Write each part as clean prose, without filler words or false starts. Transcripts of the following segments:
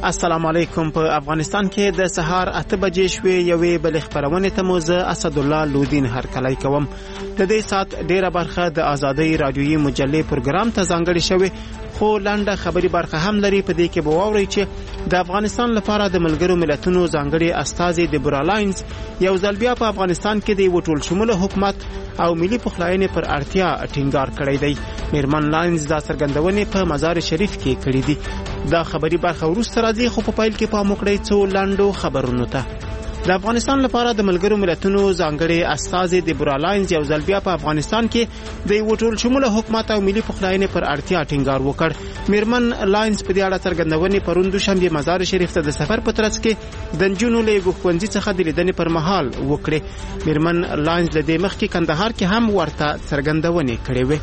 السلام علیکم. په افغانستان کې د سهار 8 بجې شوې یوې بل خبرونه ته مو زه اسد الله لودین هرکلی کوم. د دې سات ډیره برخه د آزادۍ رادیویي مجلې پروګرام ته ځانګړې شوې، خو لنډه خبري برخه هم لري. په دې کې به واورئ چې د افغانستان لپاره د ملګرو ملتونو ځانګړي استازي دیبورا لاینز یو ځل بیا په افغانستان کې د یو ټول شموله حکومت او ملي پخلاینې پر اړتیا ټینګار کړی دی. میرمن لاینز دا څرګندونې په مزار شریف کې کړې دي. دا خبري برخه وروسته راځي، خو په پیل کې پام وکړئ څو لنډو خبرونو ته. د افغانستان لپاره د ملګرو ملتونو ځانګړي استازي دیبورا لاینز یو ځل بیا په افغانستان کې د یو ټول شموله حکومت او ملي پخلاینې پر اړتیا ټینګار وکړ. میرمن لاینز په دې اړه څرګندونې پرون دوشنبه مزار شریف ته د سفر په ترڅ کې د نجونو له ښوونځي څخه د لیدنې پر مهال وکړې. میرمن لاینز له دې مخکې کندهار کې هم ورته څرګندونې کړې وې.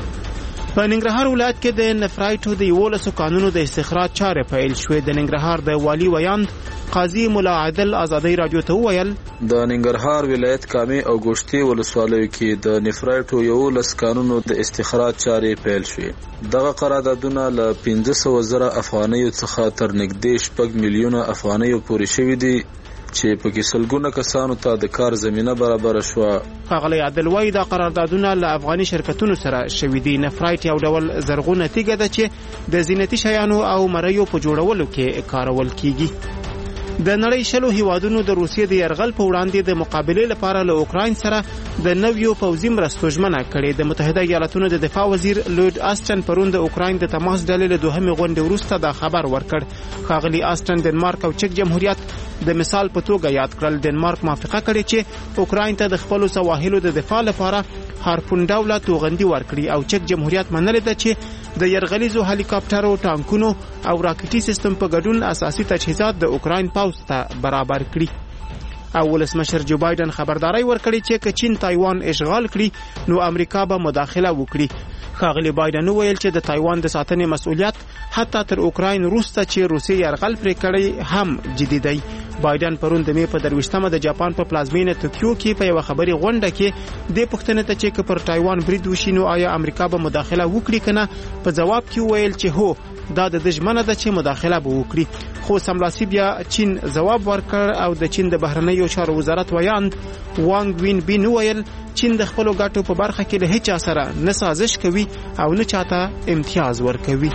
په ننګرهار ولایت کې د نفرایټو د 11 قانونو د استخراج چارې پیل شوې. د ننګرهار د والی ویاند قاضي مولا عادل آزادۍ رادیو ته وویل د ننګرهار ولایت کامې او ګوشتي ولسوالیو کې د نفرایټو 11 قانونو د استخراج چارې پیل شوې. دغه قراردادونه له 500,000 افغانیو څخه تر نږدې 6 میلیونه افغانیو پورې شوي دي چې پکې سلګونه کسانو ته د کار زمينه برابر شوه. ښاغلی عادل وایي دا قراردادونه له افغاني شرکتونو سره شوي دي. نفرایټ یو ډول زرغونه تیږه ده چې د زینتي شیانو او مریو په جوړولو کې کارول کیږي. د نړۍ 20 هیوادونو د روسیې د یرغل په وړاندې د مقابلې لپاره له اوکراین سره د نویو پوځي مرستو ژمنه کړې. د متحده ایالاتونو د دفاع وزیر لورد آسټن پرون د اوکراین د تماس ډلې له دوهمې غونډې وروسته دا خبر ورکړ. ښاغلی آسټن دنمارک او چک جمهوریت د مثال په توګه یاد کړل. دنمارک موافقه کړې چې اوکراین ته د خپلو سواحلو د دفاع لپاره هارپون ډوله توغندي ورکړي او چک جمهوریت منلې ده چې د یرغلیزو هلیکاپټرو، ټانکونو او راکټي سیستم په ګډون اساسي تجهیزات د اوکراین پوځ ته برابر کړي. او ولسمشر جو بایدن خبرداري ورکړي چې که چین تایوان اشغال کړي نو امریکا به مداخله وکړي. ښاغلی بایدن وویل چې د تایوان د ساتنې مسؤلیت حتی تر اوکراین وروسته چې روسیې یرغل پرې کړی هم جدي دی. بایدن پرون د مې په 23مه د جاپان په پلازمینه توکیو کې په یو خبري غونډه کې د پښتنې ته چې پر تایوان برید وشي نو آیا امریکا به مداخله وکړي کنه، په جواب کې وویل چې هو، دا د دښمنه ده چې مداخله به وکړي. خو سملاسي بیا چین جواب ورکړ او د چین د بهرنیو چارو وزارت ویاند وانګ وین بین ویل چین د خپل ګټو په برخه کې له هیڅ سره نه سازش کوي او نه چاته امتیاز ورکوي.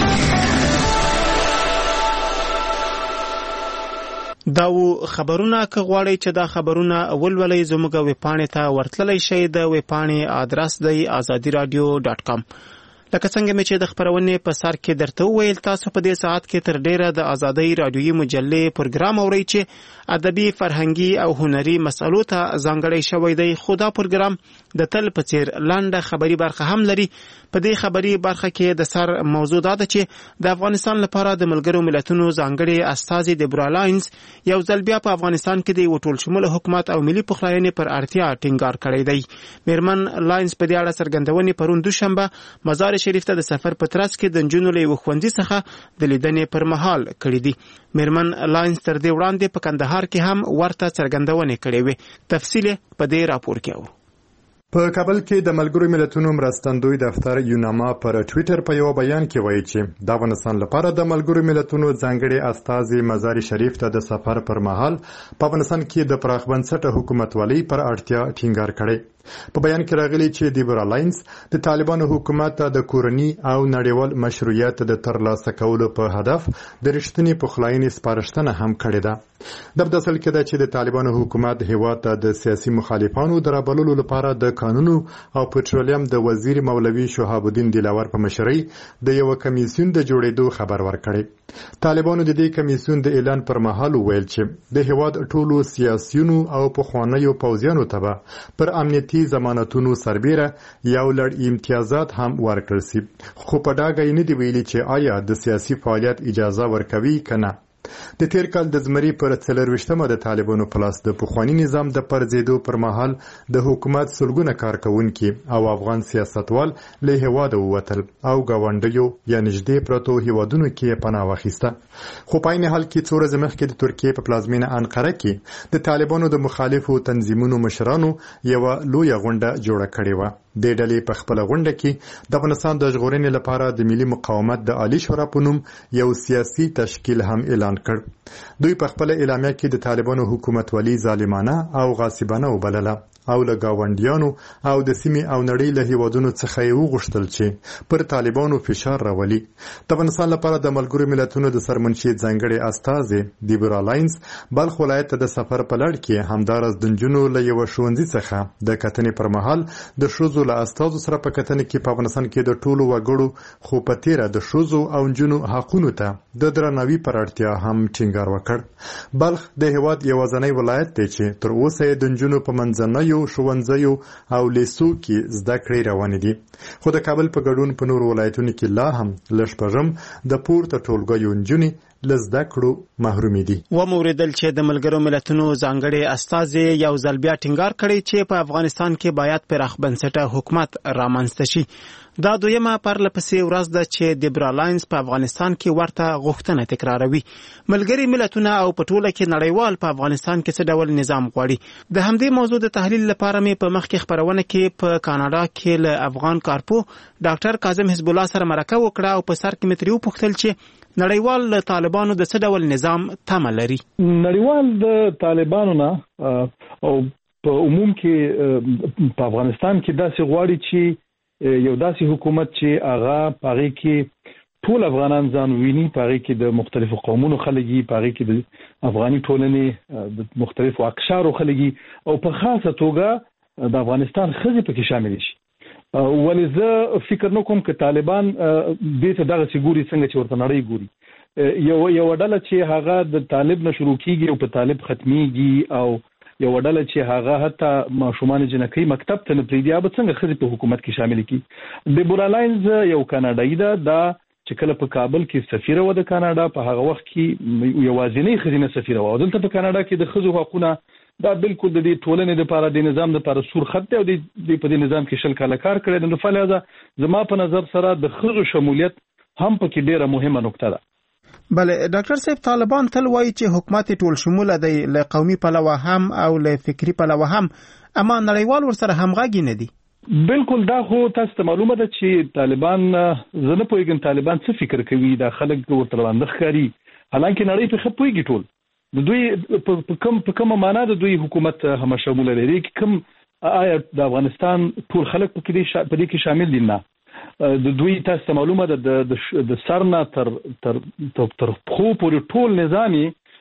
دا و خبرونه که غواړئ چې دا خبرونه ولولئ زموږ ویبپاڼې ته ورتللی شئ. د ویبپاڼې آدرس دی azadiradio.com. لکه څنګه مې چې د خبرونې په سر کې درته وویل، تاسو په دې ساعت کې تر ډیره د آزادۍ رادیویي مجلې پروګرام اورئ چې ادبي، فرهنګي او هنري مسئلو ته ځانګړی شوی دی. خو دا پروګرام د تل په څیر لنډه خبري برخه هم لري. په دې خبري برخه کې د سر موضوع دا ده چې د افغانستان لپاره د ملګرو ملتونو ځانګړي استازي دیبورا لاینز یو ځل بیا په افغانستان کې د یو ټول شموله حکومت او ملي پخلاینې پر اړتیا ټینګار کړی دی. میرمن لاینز په دې اړه څرګندونې پرون دوشنبه مزار شریف ته د سفر په ترڅ کې د نجونو له ښوونځي څخه د لیدنې پر مهال کړې دي. میرمن لاینز تر دې وړاندې په کندهار کې هم ورته څرګندونې کړې وې. تفصیل په دې راپور کې اورو. په کابل کې د ملګرو ملتونو مرستندوی دفتر یوناما پر ټوئیټر په یو بیان کې وایي چې د افغانستان لپاره د ملګرو ملتونو ځانګړي استازي مزار شریف ته د سفر پر مهال په افغانستان کې د پراخ بنسټه حکومتولۍ پر اړتیا ټینګار کړی. په بیان کې راغلي چې دیبورا لاینز د طالبانو حکومت د کورني او نړیوال مشروعیت د ترلاسه کولو په هدف د رښتینې پخلاینې سپارښتنه هم کړې ده. د بدسل کې ده چې د طالبانو حکومت هیواد ته د سیاسي مخالفانو د رابللو لپاره د قانونو او پټرولیم د وزیر مولوي شهاب الدین دلاور په مشرۍ د یو کمیسیون د جوړېدو خبر ورکړی. طالبانو د دې کمیسیون د اعلان پر مهال ویل چې د هیواد ټولو سیاسيونو او پخوانیو پوځیانو ته پر امنیتي ضمانتونو سربیره یو لړ امتیازات هم ورکړل شي. خو په ډاګه یې نه دی ویلي چې آیا د سیاسي فعالیت اجازه ورکوي کنه. د تیر کال د زمري پر 24مه د طالبانو پلاس د پخوانی نظام د پرځېدو پر مهال د حکومت سلګونه کارکونکي او افغان سیاستوال له هیواده ووتل او گاونډیو یا نږدې پرتو هیوادونو کې پناه واخیسته. خو په عین حال کې څو ورځې مخکې د ترکیې په پلازمینه انقره کې د طالبانو د مخالفو تنظیمونو مشرانو یو لویه غونډه جوړه کړې و. د ډلې په خپل غونډه کې د افغانستان د ژغورنې لپاره د ملي مقاومت د عالی شورا په نوم یو سیاسي تشکیل هم اعلان کړ. دوی په خپل اعلامیه کې د طالبانو حکومتولي ظالمانه او غاصبانه وبلله او له گاونډیانو او د سیمې او نړۍ له هیوادونو څخه یې وغوښتل چې پر طالبانو فشار راولي. د افغانستان لپاره د ملګرو ملتونو د سرمنشي ځانګړي استازي دیبورا لاینز بلخ ولایت ته د سفر په لړ کې همدارس د نجونو له یو ښوونځي څخه د کتنې پر مهال د ښځو له استازو سره په کتنې کې په افغانستان کې د ټولو وګړو خو په تیره د ښځو او نجونو حقونو ته د درناوي پر اړتیا هم ټینګار وکړ. بلخ د هیواد یوازینی ولایت دی چې تر اوسه د نجونو په منځنۍ ښوونځیو او لیسو کې زده کړې روانې دي، خو د کابل په ګډون په نورو ولایتونو کې لا هم له شپږم د پورته ټولګیو نجونې له زده کړو محرومې دي. وموریدل چې د ملګرو ملتونو ځانګړي استازي یو ځل بیا ټینګار کړی چې په افغانستان کې باید پراخ بنسټه حکومت رامنځته شي. دا دویمه پرلپسې ورځ ده چې دیبرا لاینز په افغانستان کې ورته غوښتنه تکراروي. ملګري ملتونه او په ټوله کې نړیوال په افغانستان کې څه ډول نظام غواړي. د همدې موضوع د تحلیل لپاره مې په مخکې خبرونه کې په کاناډا کې له افغان کارپو ډاکټر کاظم حزب الله سره مرکه وکړه او په سر کې مې ترې وپوښتل چې نړیوال له طالبانو د څه ډول نظام تمه لري. نړیوال د طالبانو نه او په عموم کې په افغانستان کې داسې غواړي چې یو داسې حکومت چې هغه پاره کې ټول افغانان ځان ویني، پاره کې د مختلفو قومونو خلګي، پاره کې د افغاني ټولنې د مختلفو اقشارو خلګي او په خاصه توګه د افغانستان ښځې پکې شامل شي. ولې زه فکر نه کوم چې طالبان دې ته دغه سګوري څنګه چې ورته نړۍ ګوري. یو ډله چې هغه د طالب نه شروع کیږي او په طالب ختميږي او یو ډله چې هغه حتی ماشومان جنکۍ مکتب ته نه پریږدي، به څنګه ښځې په حکومت کې شامل کړي. دیبورا لاینز یو کاناډایي ده، دا چې کله په کابل کې سفیره و د کاناډا، په هغه وخت کې یوازینۍ ښځینه سفیره و. دلته په کاناډا کې د ښځو حقونه دا بالکل د دې ټولنې لپاره د نظام لپاره سور خط دی او د په دې نظام کې شل کاله کار کړی. نو فلزا زما په نظر سره د ښځو شمولیت هم پکې ډیره مهمه نقطه ده. بله ډاکټر صاحب، طالبان تل وایي چې حکومت ټول شموله دی، له قومي پلوه هم او له فکری پلوه هم، اما نړیوال ورسره همغږي نه دي. بالکل، دا خو تاسو ته معلومه ده چې طالبان زه نه پوهیږم طالبان څه فکر کوي، دا خلک ورته باندې ښکاري، حالانکه نړۍ په ښه پوهیږي. ټول د دوی په کومه معنا د دوی حکومت هم شموله لري، کوم آیا د افغانستان ټول خلک په دې کې شامل دي؟ نه. د دوی تاسو ته معلومه ده د سرنا تر خو پورې ټول نظامي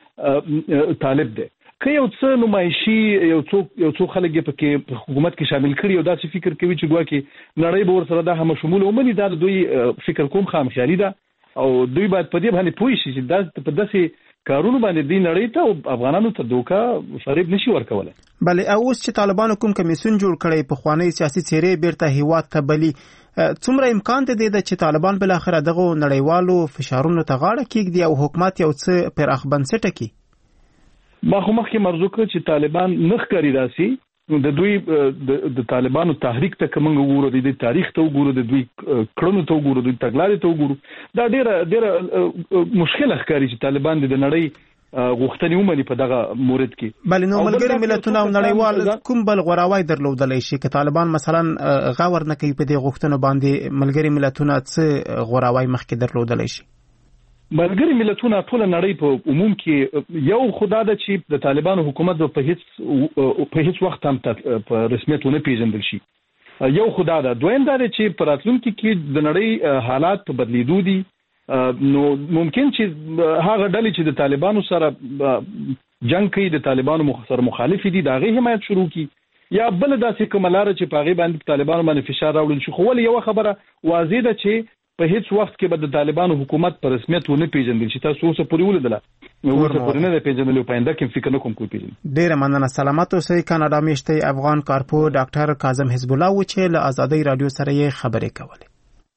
طالب دی. که یو څه نمایشي یو څو خلک په حکومت کې شامل کړي او داسې فکر کوي چې ګواکې نړۍ به ورسره دا هم شمول ومني، دا د دوی فکر کوم خامخیالي ده او دوی باید په دې باندې پوه شي چې دا په داسې کارونو باندې دی نړۍ ته او افغانانو ته دوکه فریب نشي ورکولای. بله، او اوس چې طالبانو کوم کمیسیون جوړ کړی، په خوانی سیاسي څیرې بیرته هیواد ته بلی، څومره امکان دی چې طالبان بل اخر دغه نړیوالو فشارونو ته غاړه کېږدي او حکومت یو څه پراخ بنسټه کی؟ ما خو مخکې مرزو کړ چې طالبان نه ښکاري داسي. د دوی د طالبانو تحریک ته کوم وګورو، د تاریخ ته وګورو، د دوی کړنو ته وګورو، د تګلارې ته وګورو، دا ډیره مشکله ښکاري چې طالبان د نړۍ غوښتنې ومني په دغه مورد کې. بله، نو ملګري ملتونه او نړیوال کوم بل غوراوی درلودلی شي که طالبان مثلا غور نه کوي په دې غوښتنو باندې؟ ملګري ملتونه څه غوراوی مخکې درلودلی شي؟ ملګري ملتونه ټول نړۍ په عموم کې یو خدا ده چې د طالبانو حکومت په هیڅ وخت هم په رسمیت ونه پیژندل شي. یو خدا ده. دویم دا چې په راتلونکي کې د نړۍ حالات په بدلیدو دي، نو ممکن چې هغه ډلې چې د طالبانو سره جنگ کوي، د طالبانو سره مخالف دي، د هغې حمایت شروع کی، یا بل داسې کومه لاره چې په هغې باندې طالبانو باندې فشار راوړل شي. خو ولې یوه خبره واضح ده چې په هیڅ وخت کې به د طالبانو حکومت په رسمیت ونه پیژندل شي. تاسو اوسه پورې ولیدله، اوسه پورې نه پیژندل او پاینده کې فکر نه کوم کوی پیژني. ډیره مننه. سلامت اوسئ. کاناډا میشته افغان کارپو ډاکټر کاظم حزب الله و چې له آزادۍ رادیو سره یې خبرې کولې.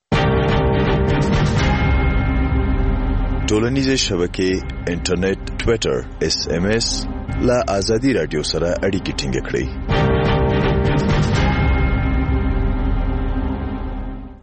ټولنیزې شبکې، انټرنیټ، ټویټر، SMS له آزادۍ رادیو سره اړیکې ټینګ کړئ.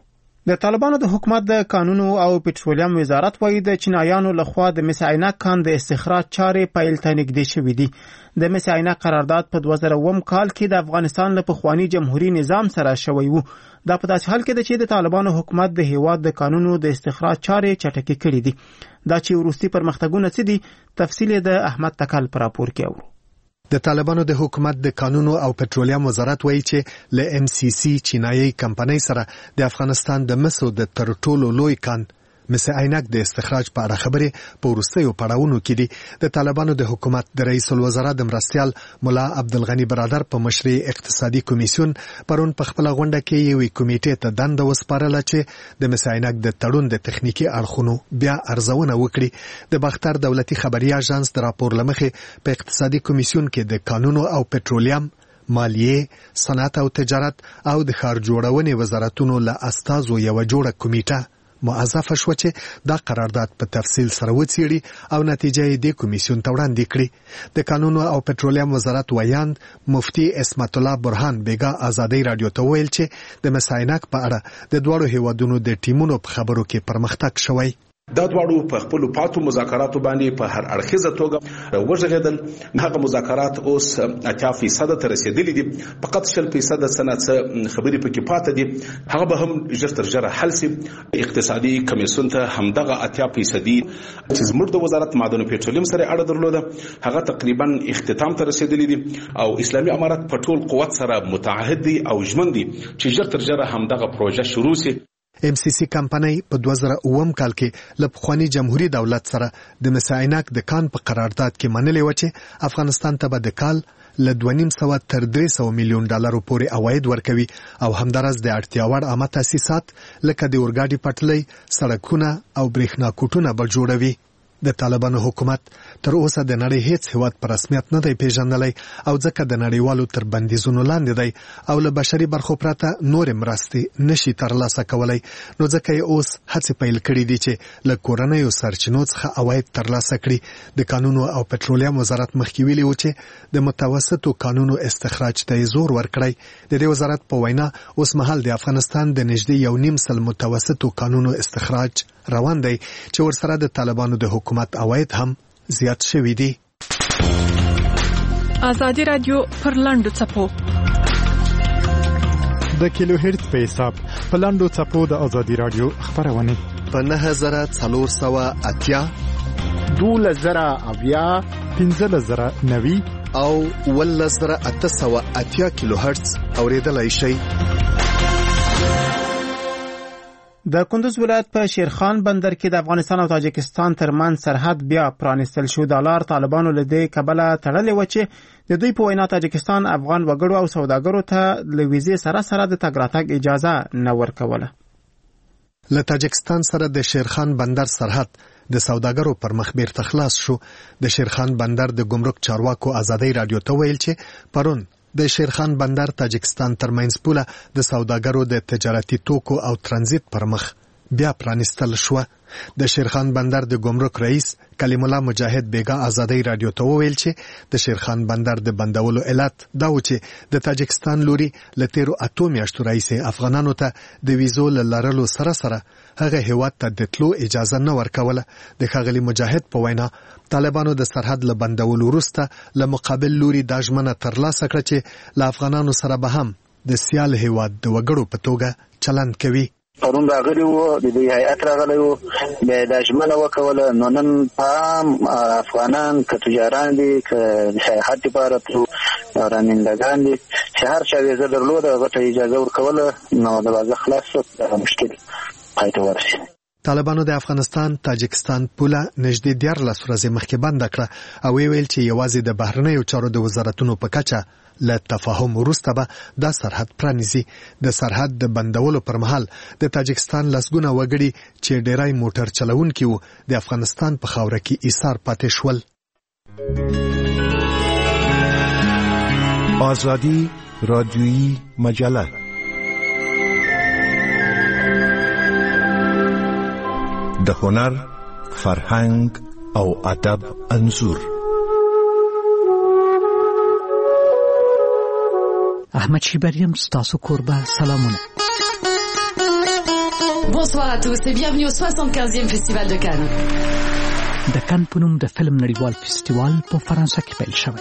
د طالبانو د حکومت د قانونو او پټرولیم وزارت وایي د چینایانو لخوا د مس عینک کان د استخراج چارې پیل ته نږدې شوې دي. د مس عینک قرارداد په 2009 کال کې د افغانستان له پخواني جمهوریت نظام سره شوی و. دا په داسې حال کې ده چې د طالبانو حکومت د هیواد د قانونو د استخراج چارې چټکې کړې دي. دا چې وروستي پرمختګونه څه دي، تفصیل د احمد تکل پر راپور کې اورو. د طالبانو د حکومت د قانونو او پټرولیم وزارت وایي چې له ام سی سی چینایي کمپنۍ سره د افغانستان د مسو د تر ټولو لوی کان مس عینک د استخراج په اړه خبرې په وروستیو پړاوونو کې دي. د طالبانو د حکومت د رئیس الوزرا د مرستیال مولا عبدالغنی برادر په مشرۍ اقتصادي کمیسیون پرون په خپل غونډه کې یوې کمیټې ته دنده وسپارله چې د مس عینک د تړون د تخنیکی اړخونو بیا ارزونه وکړي. د باختر دولتي خبري اژانس د راپور لمخې په اقتصادي کمیسیون کې د قانونو او پټرولیم، مالیه، صنعت او تجارت او د ښار جوړونې وزارتونو له استازو یو جوړه کمیټه موظفه شو چې دا قرارداد په تفصیل سره وڅېړي او نتیجه یې د کمیسیون ته وړاندې کړي. د قانونو او پټرولیم وزارت ویاند مفتي اسمت الله برهان بیګا ازادي رادیو ته ویل چې د مس عینک په اړه د دوړو هیوادونو د ټیمونو په خبرو کې پرمختګ شوی. دا دواړو په خپل پاتو مذاکراتو باندې په هر اړخیزه توګه وژغېدل. هغه مذاکرات اوس 80% ته رسیدلي دي، فقط 20% صنعت خبرې پکې پاتې دي. هغه به هم ژر تر ژره حل شي. اقتصادي کمیسیون ته همدغه 80% چې زموږ د وزارت معدن او پټرولیم سره اړه درلوده هغه تقریبا اختتام ته رسیدلي دي او اسلامي امارات په ټول قوت سره متعهد دي او ژمن دي چې ژر تر ژره همدغه پروژه شروع شي. ام سی سی کمپنۍ په 2009 کال کې له پخواني جمهوریت دولت سره د مس عینک د کان په قرارداد کې منلې و چې افغانستان ته به د کال له 2.5 تر 300 میلیون ډالرو پورې عواید ورکوي او همدارس د اړتیا وړ عامه تاسیسات لکه د اورګاډي پټلۍ، سړکونه او برېښنا کوټونه به جوړوي. د طالبانو حکومت تر اوسه د نړۍ هیڅ هیواد په رسمیت نه دی پیژندلی او ځکه د نړیوالو تر بندیزونو لاندې دی او له بشري برخو پرته نورې مرستې نشي ترلاسه کولی. نو ځکه یې اوس هڅې پیل کړي دي چې له کورنیو سرچینو څخه عواید ترلاسه کړي. د قانونو او پټرولیم وزارت مخکې ویلي و چې د متوسطو کانونو استخراج ته زور ورکړی. د دې وزارت په وینا اوس مهال د افغانستان د نږدې 1.5 سل متوسطو کانونو استخراج روان دی چې ورسره د طالبانو د حکومت عواید هم زیات شوي دي. ازادي رادیو پر لاندو چپو د کیلو هرتز په حساب په لاندو چپو د ازادي رادیو خبرونه په 9480 12090 15090 او 11880 کیلو هرتز اوریدلای شئ. د کندوز ولایت په شیرخان بندر کې د افغانستان او تاجکستان ترمن سرحد بیا پرانستل شو. د لار طالبانو له دې کبله تړلې و چې د دوی په وینا تاجکستان افغان وګړو او سوداګرو ته له ویزې سره د تګ راتګ اجازه نه ورکوله. له تاجکستان سره د شیرخان بندر سرحد د سوداګرو پر مخ بیرته خلاص شو. د شیرخان بندر د ګمرک چارواکو ازادي رادیو ته ویل چې پرون د شیرخان بندر تاجکستان ترمنځ پوله د سوداګرو د تجارتي توکو او ترانزیت پر مخ بیا پرانستل شو. د شیرخان بندر د ګمرک رئیس کلیم الله مجاهد بیګا ازادي رادیو ته ویل چې د شیرخان بندر د بندولو علت دا و چې د تاجکستان لوري له 8 میاشتو راهیسې افغانانو ته د ویزو لرلو سره هغه هیواد ته د تلو اجازه نه ورکوله. د ښاغلي مجاهد په وینا طالبانو د سرحد له بندولو وروسته له مقابل لوري دا ژمنه ترلاسه کړه چې له افغانانو سره به هم د سیال هیواد د وګړو په توګه چلند کوي. پرون راغلی وو د دې هیئت راغلی وو د ژمنه وکوله. نو نن پام افغانان که تجاران دي که سیاحت لپاره تلو رانندګان دي چې هر چا ویزه درلوده هغه ته اجازه ورکوله. نو د وضع خلاص شو، مشکل پای ته ورسېد. طالبانو د افغانستان تاجکستان پوله نږدې 14 ورځې مخکې بنده کړه او ویل چې یوازې د بهرنیو چارو د وزارتونو په کچه له تفاهم وروسته به دا سرحد پرانیزي. د سرحد د بندولو پر مهال د تاجکستان لسګونه وګړي چې ډیری موټر چلوونکي وو د افغانستان په خاوره کې ایثار پاتې شول. آزادی رادیویی مجله د هنر، فرهنګ او ادب انځور. احمد شیبریم ستاسو کوربه سلامونه. Bonsoir à tous et bienvenue au 75e Festival de Cannes. د کان په نوم د فلم نړیوال فستیوال په فرانسه کې پیل شوی.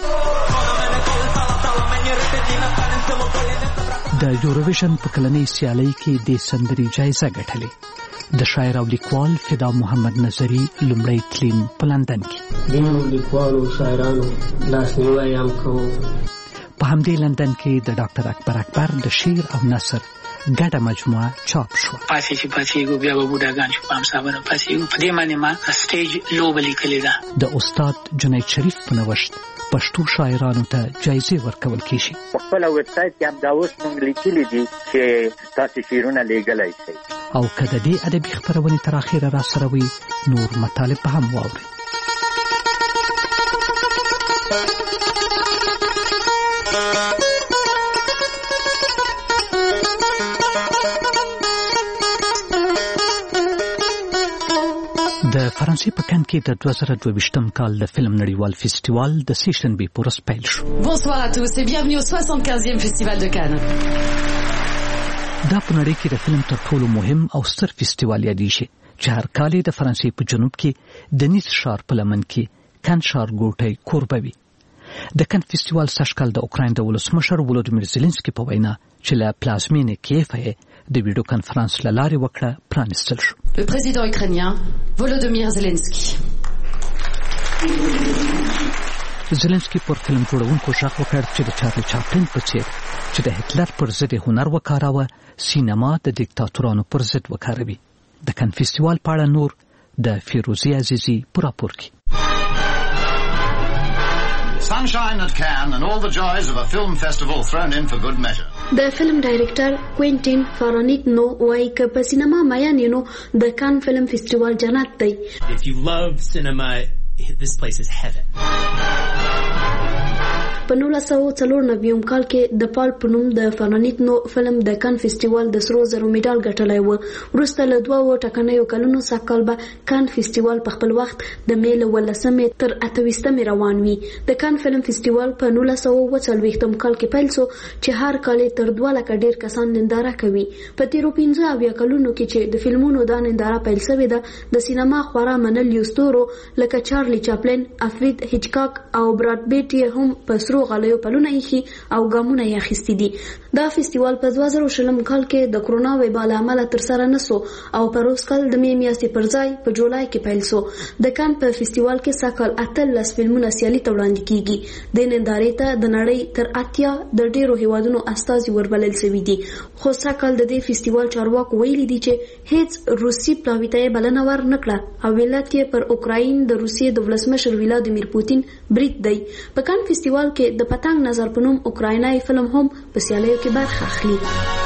د یوروویژن په کلنۍ سیالۍ کې د سندرې جایزه ګټلې. د شاعر او لیکوال فدا محمد نظری لومړی تلین په لندن کې. د لیکوالو شاعرانو لاسنیوی هم کوو. په همدې لندن کې د ډاکټر اکبر د شعر او نثر ګډه مجموعه چاپ شو. پاتېږو بیا به بوډاګان شو په همسابره پاتېږو. په دې باندې ما سټیج لوبه لیکلې ده. د استاد جنید شریف په نوښت پښتو شاعرانو ته جایزې ورکول کیږي. په خپل ویب سایټ کې هم دا اوس موږ لیکلي دي چې تاسو شعرونه لیږلی شئ. او که د دې ادبي خپرونې تر اخره را سره وي نور مطالب به هم واورئ. د فرانسې په کان کې د 2022م کال د فلم نړیوال فستیوال د سیشنبې په ورځ پیل شو. Bonsoir à tous et bienvenue au 75e Festival de Cannes. دا په نړۍ کې د فلم تر ټولو مهم او ستر فستیوال یادېږي چې هر کال د فرانسې په جنوب کې د نیس ښار په لمن کې کان ښارګوټی کوربه وي. د کان فستیوال سږکال د اوکراین د ولسمشر ولودیمیر زيلنسکي په وینا چې له پلازمینې کیف یې د ویډیو کانفرنس له لارې وکړه پرانیستل شو. Le président ukrainien Volodymyr Zelensky. زيلنسکي پر فلم جوړونکو ژغ وکړ چې د چارلي چاپلین په څیر چې د هټلر پر ضد هنر وکاراوه سینما د دیکتاتورانو پر ضد وکاروي. د کان فستیوال په اړه نور د فیروزی عزیزی په راپور کې. Sunshine at Cannes and all the joys of a film festival thrown in for good measure. The film director Quentin Tarantino وایي که په سینما میان یې نو د کان فلم فستیوال جنت دی. If you love cinema, this place is heaven. په 1994 کال کې د پال په نوم د فرانیتنو فلم د کان فستیوال د سرو زرو میډال ګټلی و. وروسته له 2 ټاکنیو کلونو څخه کال به کان فستیوال په خپل وخت د مې له 18 تر 28 روان وي. د کان فلم فستیوال په 1940 کال کې پیل شو چې هر کال تر 2 لک ډیر کسان ننداره کوي. په تیرو 15 کلونو کې چې د فلمونو د ننداره پیل شوې ده د سینما خورا منل یوستورو لکه چارلی چاپلین، افرید هیچکاک او براد بیټ هم په غلیو پلونه یې او ګامونه یې اخیستي دي. دا فستیوال په 2020 کال کې د کرونا وبا له امله ترسره نشو او په روز کال د مې میاشتې پر ځای په جولای کې پیل شو. د کان په فستیوال کې ساکل 18 فلمونه سیالي ته وړاندې کیږي. د نندارې ته د نړۍ تر 80 د ډیرو هیوادونو استازي وربلل شوي دي. خو ساکل د دې فستیوال چارواکو ویلي دي چې هیڅ روسي پلاوی ته بلنه ورنکړه او ولایت یې پر اوکراین د روسیې د ولسمشر ولادیمیر پوتین برید دی. په کان فستیوال کې د پتنګ نظر په نوم اوکراینای فلم هم په سیالیو کې برخه اخلي.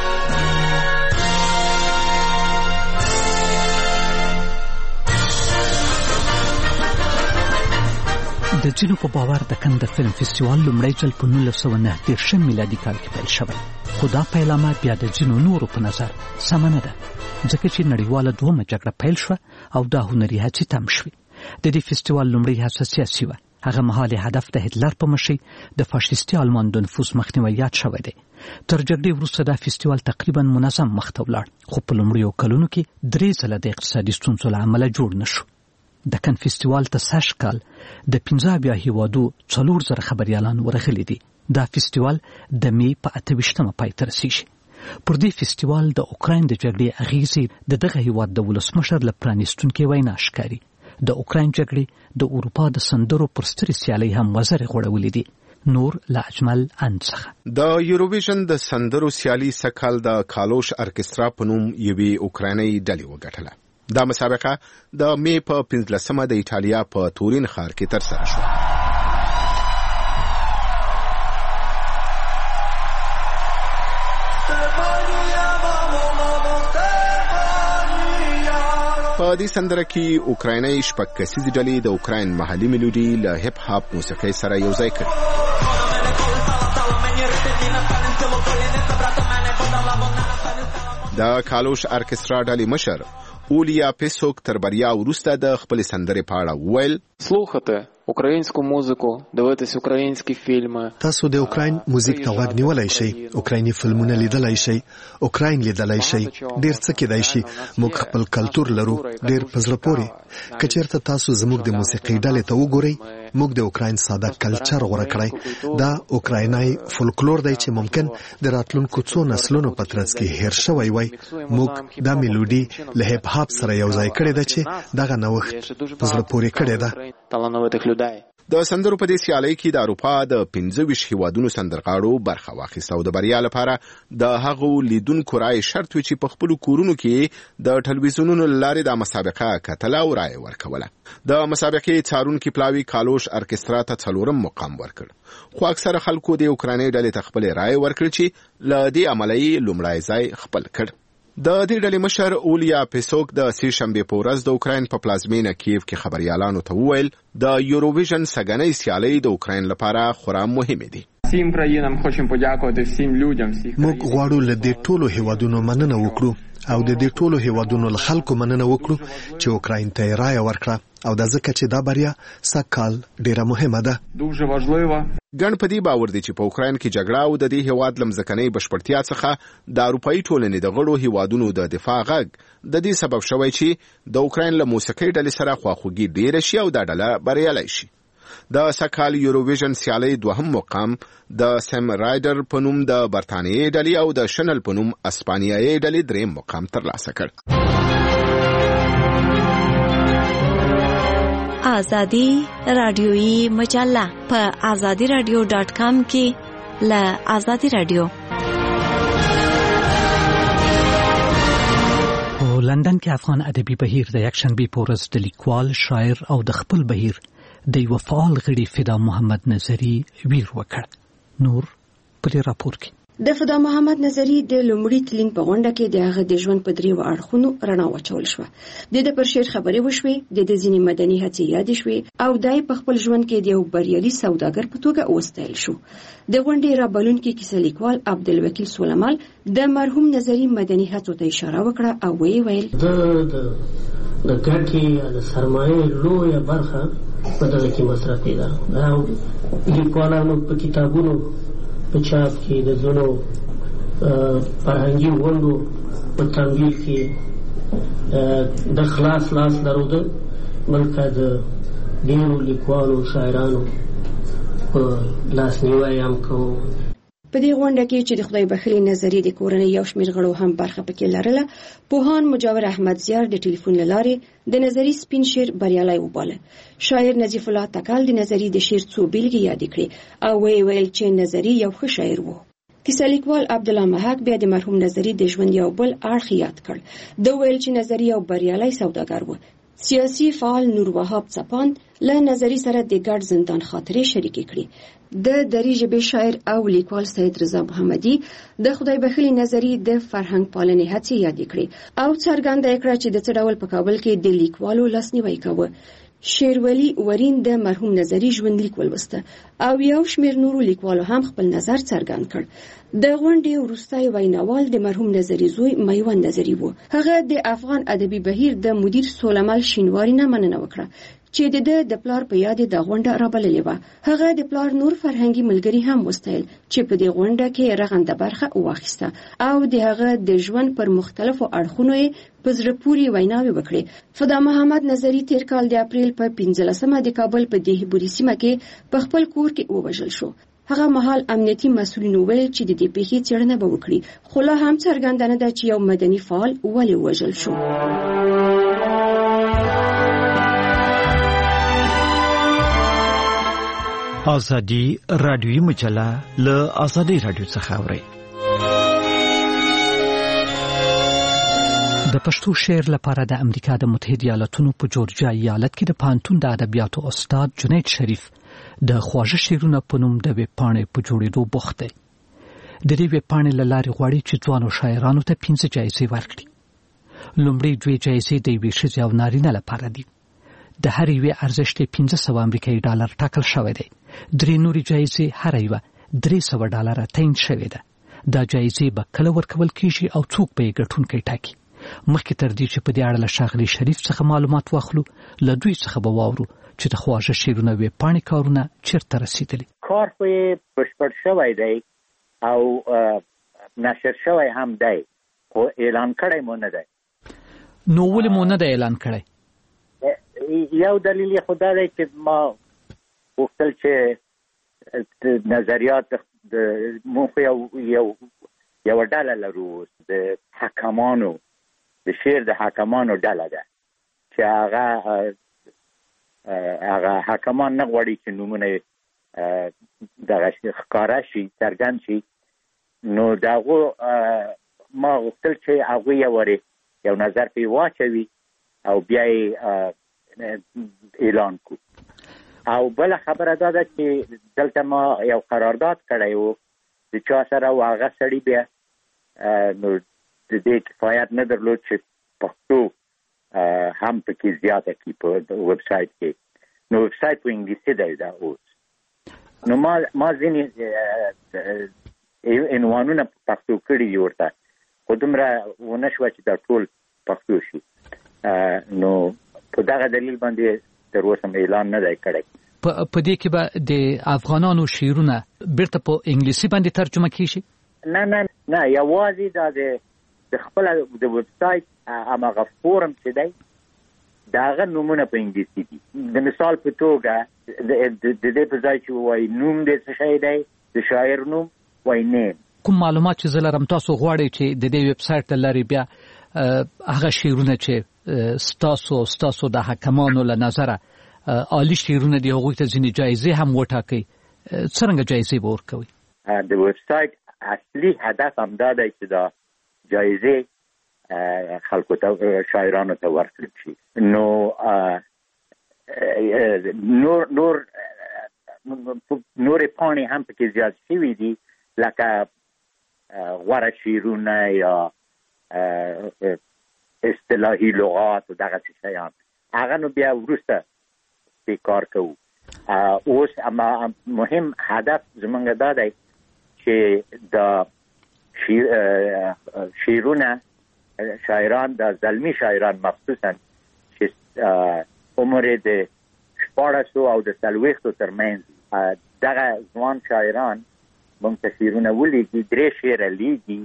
د ځینو په باور د کان د فلم فستیوال لومړی ځل په 1909 میلادي کال کې پیل شوی. خو دا پیلامه بیا د ځینو نورو په نظر سمه نه ده ځکه چې نړیواله دویمه جګړه پیل شوه او دا هنري هڅې تم شوې. د دې فستیوال لومړی هڅه سیاسي وه. هغه مهال هدف د هټلر په مشرۍ د فاشیستي آلمان د نفوذ مخنیوی یاد شوی دی. تر جګړې وروسته دا فستیوال تقریبا منظم مخته ولاړ خو په لومړیو کلونو کې 3 ځله د اقتصادي ستونزو له امله جوړ نشو. د کان فستیوال ته سږکال د 15 هیوادو 4000 خبریالان ورغلي دي. دا فستیوال د مې په 28 پای ته رسیږي. پر دې فستیوال د اوکراین د جګړې اغیزې د دغه هیواد د ولسمشر له پرانیستونکې وینا ښکاري. د اوکراین جګړې د اروپا د سندرو پر سترې سیالۍ هم وزرې غوړولې دي. نور له اجمل اند څخه د یوروویژن د سندرو سیالي سکهال د کالوش ارکسترا په نوم یوې اوکراینۍ ډلې وګټله. دا مسابقه د مې په 15مه د ایټالیا په تورین ښار کې ترسره شوه. په دې سندره کې اوکراینۍ شپږ کسیزې ډلې د اوکراین محلي میلودي له هپ هاپ موسیقۍ سره یوځای کړي. د کالوش ارکسترا ډلې مشر اولیا پیسوک تر بریا وروسته د خپل سندرې په اړه وویل: слухати украинскую музыку, дивитись українські фільми. تاسو د اوکراین موزیک ته غوږ نیولای شئ، اوکرایني فلمونه لیدلای شئ، اوکراین لیدلای شئ، ډیر څه کېدای شي. موږ خپل کلتور لرو، ډیر په زړه پورې. که چېرته تاسو زموږ د موسیقۍ ډلې ته وګورئ، موږ د اوکراین ساده کلچر غوره کړی. دا اوکراینای فولکلور دی چې ممکن د راتلونکو څو نسلونو په ترڅ کې هیر شوی وای. موږ دا میلودي له هیپ هاپ سره یوځای کړی ده چې دغه نوښت په زړه پورې کړی ده. د سندرو په دې سیالۍ کې د اروپا د 25 هیوادونو سندرغاړو برخه واخیسته او د بریا لپاره د هغو لیدونکو رای شرط وي چې په خپلو کورونو کې د ټلویزیونونو له لارې د مسابقه کتله او رای ورکوله. د مسابقې څارونکي پلاوي کالوش ارکسترا ته 4م مقام ورکړ، خو اکثره خلکو د اوکرایني ډلې ته خپل رای ورکړ چې له دې عملي لومړی ځای خپل کړ. د دې ډلې مشر اولیا پیسوک د سې شنبې په ورځ د اوکراین په پلازمینه کیف کې خبريالانو ته وویل د یوروویژن سګنۍ سیالۍ د اوکراین لپاره خورا مهمه دي. موږ غواړو له دې ټولو هیوادونو مننه وکړو او د دې ټولو هیوادونو له خلکو مننه وکړو چې اوکراین ته رای ورکړه، او دا ځکه چې دا بریا سکهال ډیره مهمه ده. ګڼ په دې باور دي چې په اوکراین کې جګړه او د دې هیواد لمځکنۍ بشپړتیا څخه د اروپایي ټولنې د غړو هیوادونو د دفاع غږ د دې سبب شوی چې د اوکراین له موسیقۍ ډلې سره خواخوږي ډیره شي او دا ډله بریالۍ شي. د سکهال یوروویژن سیالۍ 2م مقام د سم رایډر په نوم د برتانیې ډلې او د شنل په نوم اسپانیایي ډلې 3م مقام ترلاسه کړ. آزادی رادیویی مجله په azadiradio.com کې له آزادی رادیو. په لندن کې افغان ادبي بهیر د یکشنبه په ورځ د لیکوال، شاعر او د خپل بهیر د یو فعال غړي فدا محمد نظری ویر وکړ. نور پر راپور کې د فدا محمد نظری د لومړي تلین په غونډه کې د هغه د ژوند په دریو اړخونو رڼا واچول شو. د پر شعر خبرې وشوي، د ځینې مدني هڅې یاد شوي او دای په خپل ژوند کې د یو بریالي سوداګر په توګه اوستایل شو. د غونډې رابلونکي کیسه لیکوال عبدالوکیل سولمال د مرحوم نظری مدني هڅو ته اشاره وکړه او ویل د ګټې د سرمایې لویه برخه په دغه کې مصرفي ده. او لیکوالانو په کتابونو په چاپ کې د زونو فرهنګي غونډو په تنظیم کې د خلاص لاس درلودل بلکې د ډېرو لیکوالو شاعرانو په لاسنیوی هم کوو. په دې غونډه کې چې د خدای بخښلي نظری د کورنۍ یو شمېر غړو هم برخه پکې لرله، پوهان مجاور احمد زیار د ټلیفون له لارې د نظری سپین شعر بریالی وباله. شاعر نظیف الله تکل د نظری د شعر څو بیلګې یاد کړې او ویل چې نظری یو ښه شاعر و. کیسه لیکوال عبدالله محق بیا د مرحوم نظری د ژوند یو بل اړخ یاد کړ. د ویل چې نظری یو بریالی سوداګر و. سیاسي فعال نور وهاب څپان له نظری سره د ګډ زندان خاطرې شریکې کړې. د دری ژبې شاعر او لیکوال سید رضا محمدي د خدای بخښلي نظری د فرهنګ پالنې هڅې یاد کړې او څرګنده کړه چې د څه ډول په کابل کې د لیکوالو لاسنیوی کاوه. شیرولی ورین د مرحوم نظری ژوند لیک ولوسته او یو شمېر نورو لیکوالو هم خپل نظر څرګند کړ. د غونډې وروستی ویناوال د مرحوم نظری زوی میوند نظری و. هغه د افغان ادبي بهیر د مدیر سولمال شینواری نه مننه وکړه چې د پلار په یاد د غونډه رابللې و. هغه د پلار نور فرهنګي ملګری هم وستایل چې په دې غونډه کې رغنده برخه واخیسته او د هغه د ژوند پر مختلفو اړخونو په زړه پورې ویناوې وکړې. فدا محمد نظری تیر کال د اپریل په 15مه د کابل په دیهبوري سیمه کې په خپل کور کې ووژل شو. هغه مهال امنیتي مسؤلینو ویل چې د دې پیښې څېړنه به وکړي، خو لا هم څرګنده نه ده چې یو مدني فعال ولې ووژل شو. آزادی رادیویی مجله له آزادی رادیو څخه اورئ. د پښتو شعر لپاره د امریکا د متحده ایالاتونو په جورجیا ایالت کې د پانتون د ادبیاتو استاد جنید شریف د خواږه شعرونو په نوم د ویبپاڼې په جوړېدو بوخت دی. د دې ویبپاڼې له لارې غواړي چې ځوانو شاعرانو ته 15 جایزې ورکړي. لومړی 2 جایزې د یوې ښځې او نارینه لپاره دي. د هر یوې ارزښت 1500 امریکایي ډالر ټاکل شوی دی. 3 نورې جایزې هر یوه $300 تعیین شوې ده. دا جایزې به کله ورکول کیږي او څوک به یې ګټونکی ټاکي. مخکې تر دې چې په دې اړه له ښاغلي شریف څخه معلومات واخلو، له دوی څخه به واورو چې د خواږه شعرونه وې پاڼې کارونه چیرته رسیدلي؟ کار خو یې بشپړ شوی دی او نشر شوی هم دی، خو اعلان کړی مو نه دی. نو ولې مو نه دی اعلان کړی؟ یو دلیل یې خو دا دی چې ما غوښتل چې نظریات موږ یو ډله لرو د حکمانو، د شعر د حکمانو ډله ده چې هغه حکمان نه غواړي چې نومونه دغه ښکاره شي، څرګند شي. نو د هغو ما غوښتل چې هغوی یو نظر پرې واچوي او بیا یې اعلان کړو. او بله خبره دا ده چې دلته ما یو قرارداد کړی و د چا سره، او هغه سړي بیا نو د دې کفایت نه درلود چې پښتو هم پکې زیاته کړي په ویب سایټ کې. نو ویب سایټ په انګلیسي دی دا اوس. نو ما ځینې عنوانونه پښتو کړي دي ورته، خو دومره ونه شوه چې دا ټول پښتو شي. نو په دغه دلیل باندې تر اوسه اعلان نه دی کړی. په دې کې به د افغانانو شعرونه بیرته په انګلیسي باندې ترجمه کیږي؟ نه یوازې دا د خپل د ویب سایټ هغه فورم چې دی د هغه نومونه په انګلیسي دي. د مثال په توګه د دې په ځای چې وایي نوم دې څه شی دی، د شاعر نوم وایي نیم. کوم معلومات چې زه لرم تاسو غواړئ چې د دې ویب سایټ له لارې بیا هغه شعرونه چې ستاسو د حکمانو له نظره عالی شعرونه دي هغوی ته ځینې جایزې هم وټاکئ، څرنګه جایزې به ورکوئ؟ د ویب سایټ اصلي هدف همدا دی چې دا جایزې خلکو ته، شاعرانو ته ورکړل شي. نو نورې پاڼې هم پکې زیات شوي دي، لکه غوره شعرونه یا اصطلاحي لغات و دغه شیان. هغه نو بیا وروسته پې کار کوو. اوس اما مهم هدف زمونږ دا دی چې د شعرونه شاعران، د زلمی شاعران مخصوصا چې عمر د 14 او د 40 ترمنځ دغه ځوان شاعران موږ ته شعرونه ولیکي، 3 شعره لیکي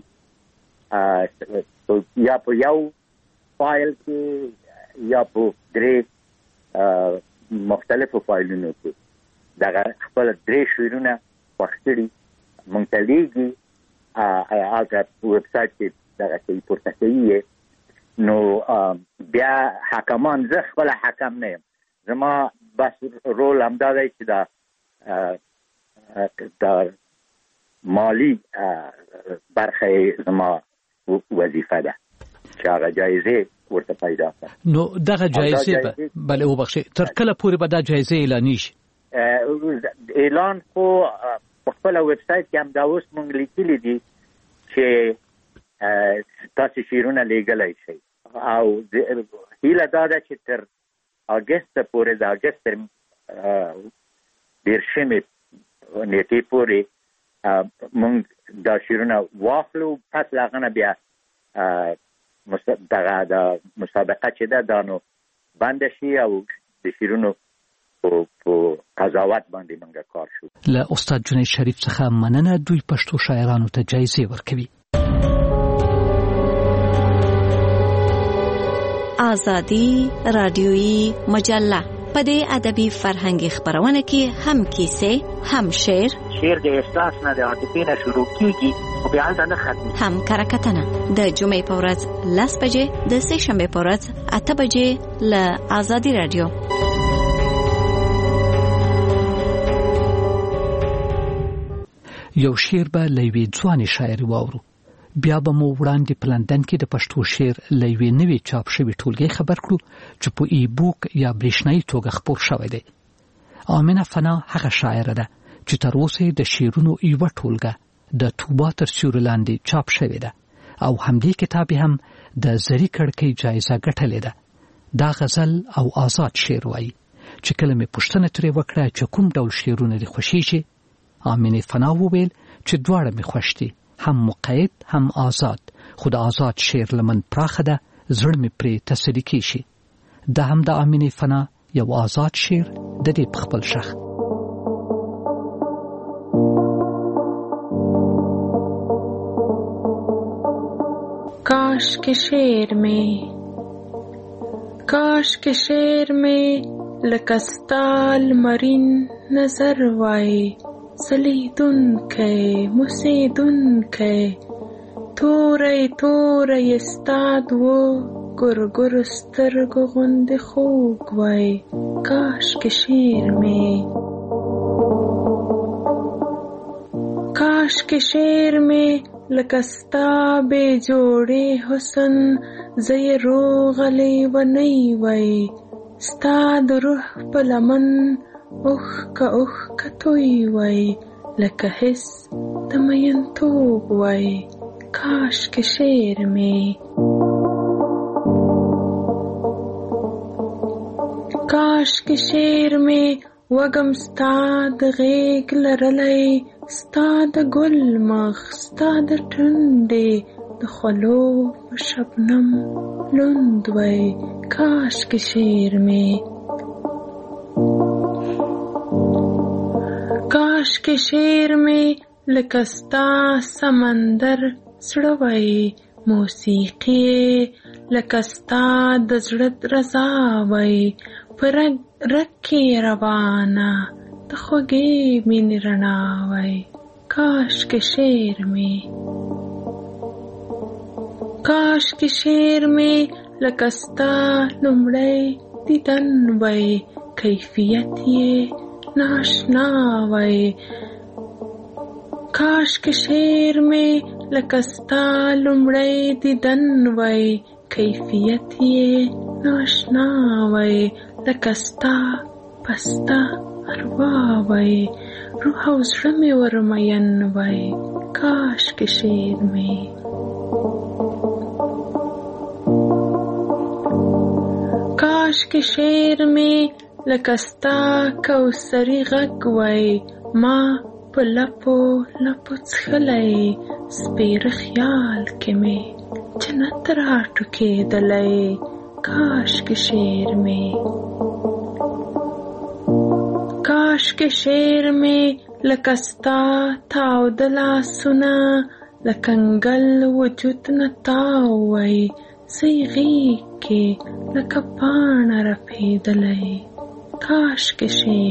یا په یو فایل کې یا په 3 مختلفو فایلونو کې دغه خپل 3 شعرونه خوښ کړي موږ ته لیکي. هغه ویب سایټ کې دغه شی پورته کوي. نو بیا حکمان، زه خپل حکم نه یم، زما بس رول همدا دی چې دا مالی برخه زما وظیفه ده چې هغه جایزې ورته پیدا کړم. نو دغه جایزې بله وبخښئ، تر کله پورې به دا جایزې اعلانیږي؟ اعلان خو په خپل ویب سایټ کې همدا اوس موږ لیکلي دي چې تاسو شعرونه لیږلی شئ، او هیله دا ده چې تر اګست پورې، د اګست تر 13 نیټې پورې موږ دا شعرونه واخلو. پس له هغه نه بیا دغه د مسابقه چې ده دا نو بنده شي او د شعرونو په قضاوت باندې موږ کار شو. له استاد جنید شریف څخه مننه، دوی پښتو شاعرانو ته جایزې ورکوي. آزادی رادیویی مجله په دې ادبي فرهنګي خبرونه کې هم کیسې، هم شعر د احساس نه د عاطفې نه شروع کیږي او بیا هلته نه ختمي، هم کرکټنه د جمعې په ورځ 10 بجې، د سه شنبې په ورځ 8 بجې له آزادی رادیو. یو شعر به له یوې ځوانې شاعرې واورو. بیا به مو وړاندې په لندن کې د پښتو شعر له یوې نوې چاپ شوې ټولګۍ خبر کړو چې په ای بوک یا برېښنایي توګه خپور شوی دی. آمنه فنا هغه شاعره ده چې تر اوسه د شعرونو یوه ټولګه د توبا تر سیوري لاندې چاپ شوې ده، او همدې کتاب هم د زری کړکۍ جایزه ګټلې ده. دا غزل او آزاد شعر وایي چې کله مې پوښتنه ترې وکړه چې کوم ډول شعرونه دې خوښیږي، آمنه فنا وویل چې دواړه مې خوښ دي، هم مقید هم آزاد، خو د آزاد شعر لمن پراخه ده، زړه مې پرې تسلي کیږي. دا هم د آمنه فنا یو آزاد شعر د دې په خپل شخ. काश के शेर में लकस्ताल मरीन नजर वाए सलीदुन के मुसीदुन के थोरे استاد वो गुर سترګو غوندې خوږ وای. काश के शेर में لکستا بے جوڑے حسن زی روغلی ونی وی ستا د روح پلمن اوخ کا توی وی لکه حس د مین توب وی. کاش کے شیر میں وگم ستا د غیگ لرلی ستا د گل مخ ستا د ټنډې د خولو په شبنم لوند وی. کاش کې شعر میں لکه ستا سمندر زړه وی. موسیقي لکه ستا د زړه رضا وی. پر رکې روانه د خوږې مینې رڼا وی. کاش کې شعر میں لکه ستا لومړی دیدن وی. کیفیت یې ناشنا وی. کاش کې شعر میں لکه ستا لومړی دیدن وی. کیفیت یې ناشنا وی. لکه ستا پستا اروا وی. روح او زړه مې ورمین وی. کاش کې شعر میں لکه ستا کوثري غږ وی. ما په لپو څښلی سپېره خیال کې مې جنت راټوکېدلی. کاش کې شعر میں لکه ستا تاوده لاسونه لکنګل وجود نه تاو وی. زی غیږ کې لکه پاڼه رپېدلی. کاش کې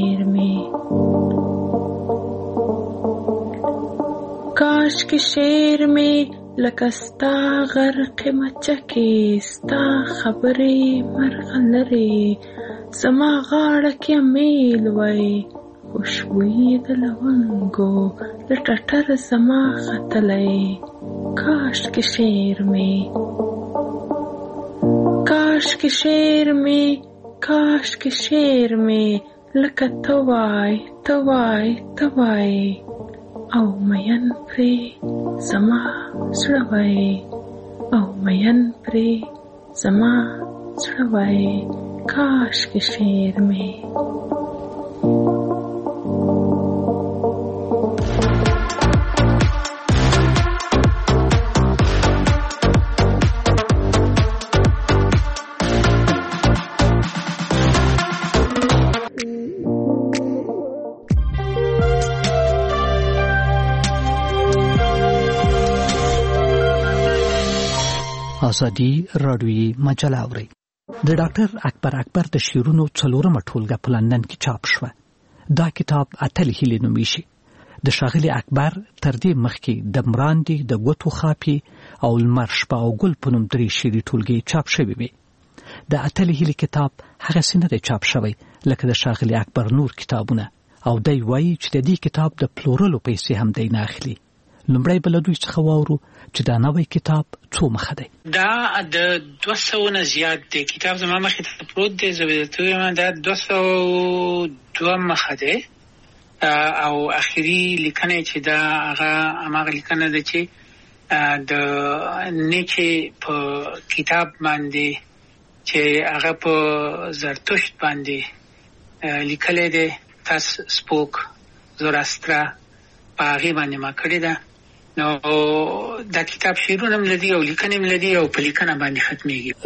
شعر میں لکه ستا غرق مچکې ستا خبرې مرغلرې زما غاړه کې میل وی. خوشبویي د لونګو له ټټر زما ختلی. کاش کې شعر میں لکه ته وای او مین پرې زما زړه وی. کاش کې شعر میں ازادي راډیوي مجله اوري. د ډاکټر اکبر د شعرونو 4مه ټولګه په لندن کې چاپ شوه. دا کتاب اتلې هیلې نومیږي. د ښاغلي اکبر تر دې مخکې د مراندې د ګوتو خاپي او لمر شپه او ګل په نوم 3 شعري ټولګې چاپ شوې وي. د اتلې هیلې کتاب هغسې نه دی چاپ شوی لکه د ښاغلي اکبر نور کتابونه او دی وایي چې د دې کتاب د پلورلو پیسې هم دی نه اخلي. لومړی به له دوی څخه واورو چې دا نوی کتاب څو مخه دی. دا د 200 نه زیات دی. کتاب زما مخې ته پروت دی. زه به درته ووایم دا 202 مخه دی او اخري لیکنه چې دا هغه لیکنه ده چې د نیچه په کتاب باندې چې هغه په زرتشت باندې لیکلې ده. تاس سپوک زوراسترا په هغې باندې ما کړې ده. نو دا کتاب شعرونه هم لدي او لیکنې هم لدي او په لیکنه باندې ختمېږي.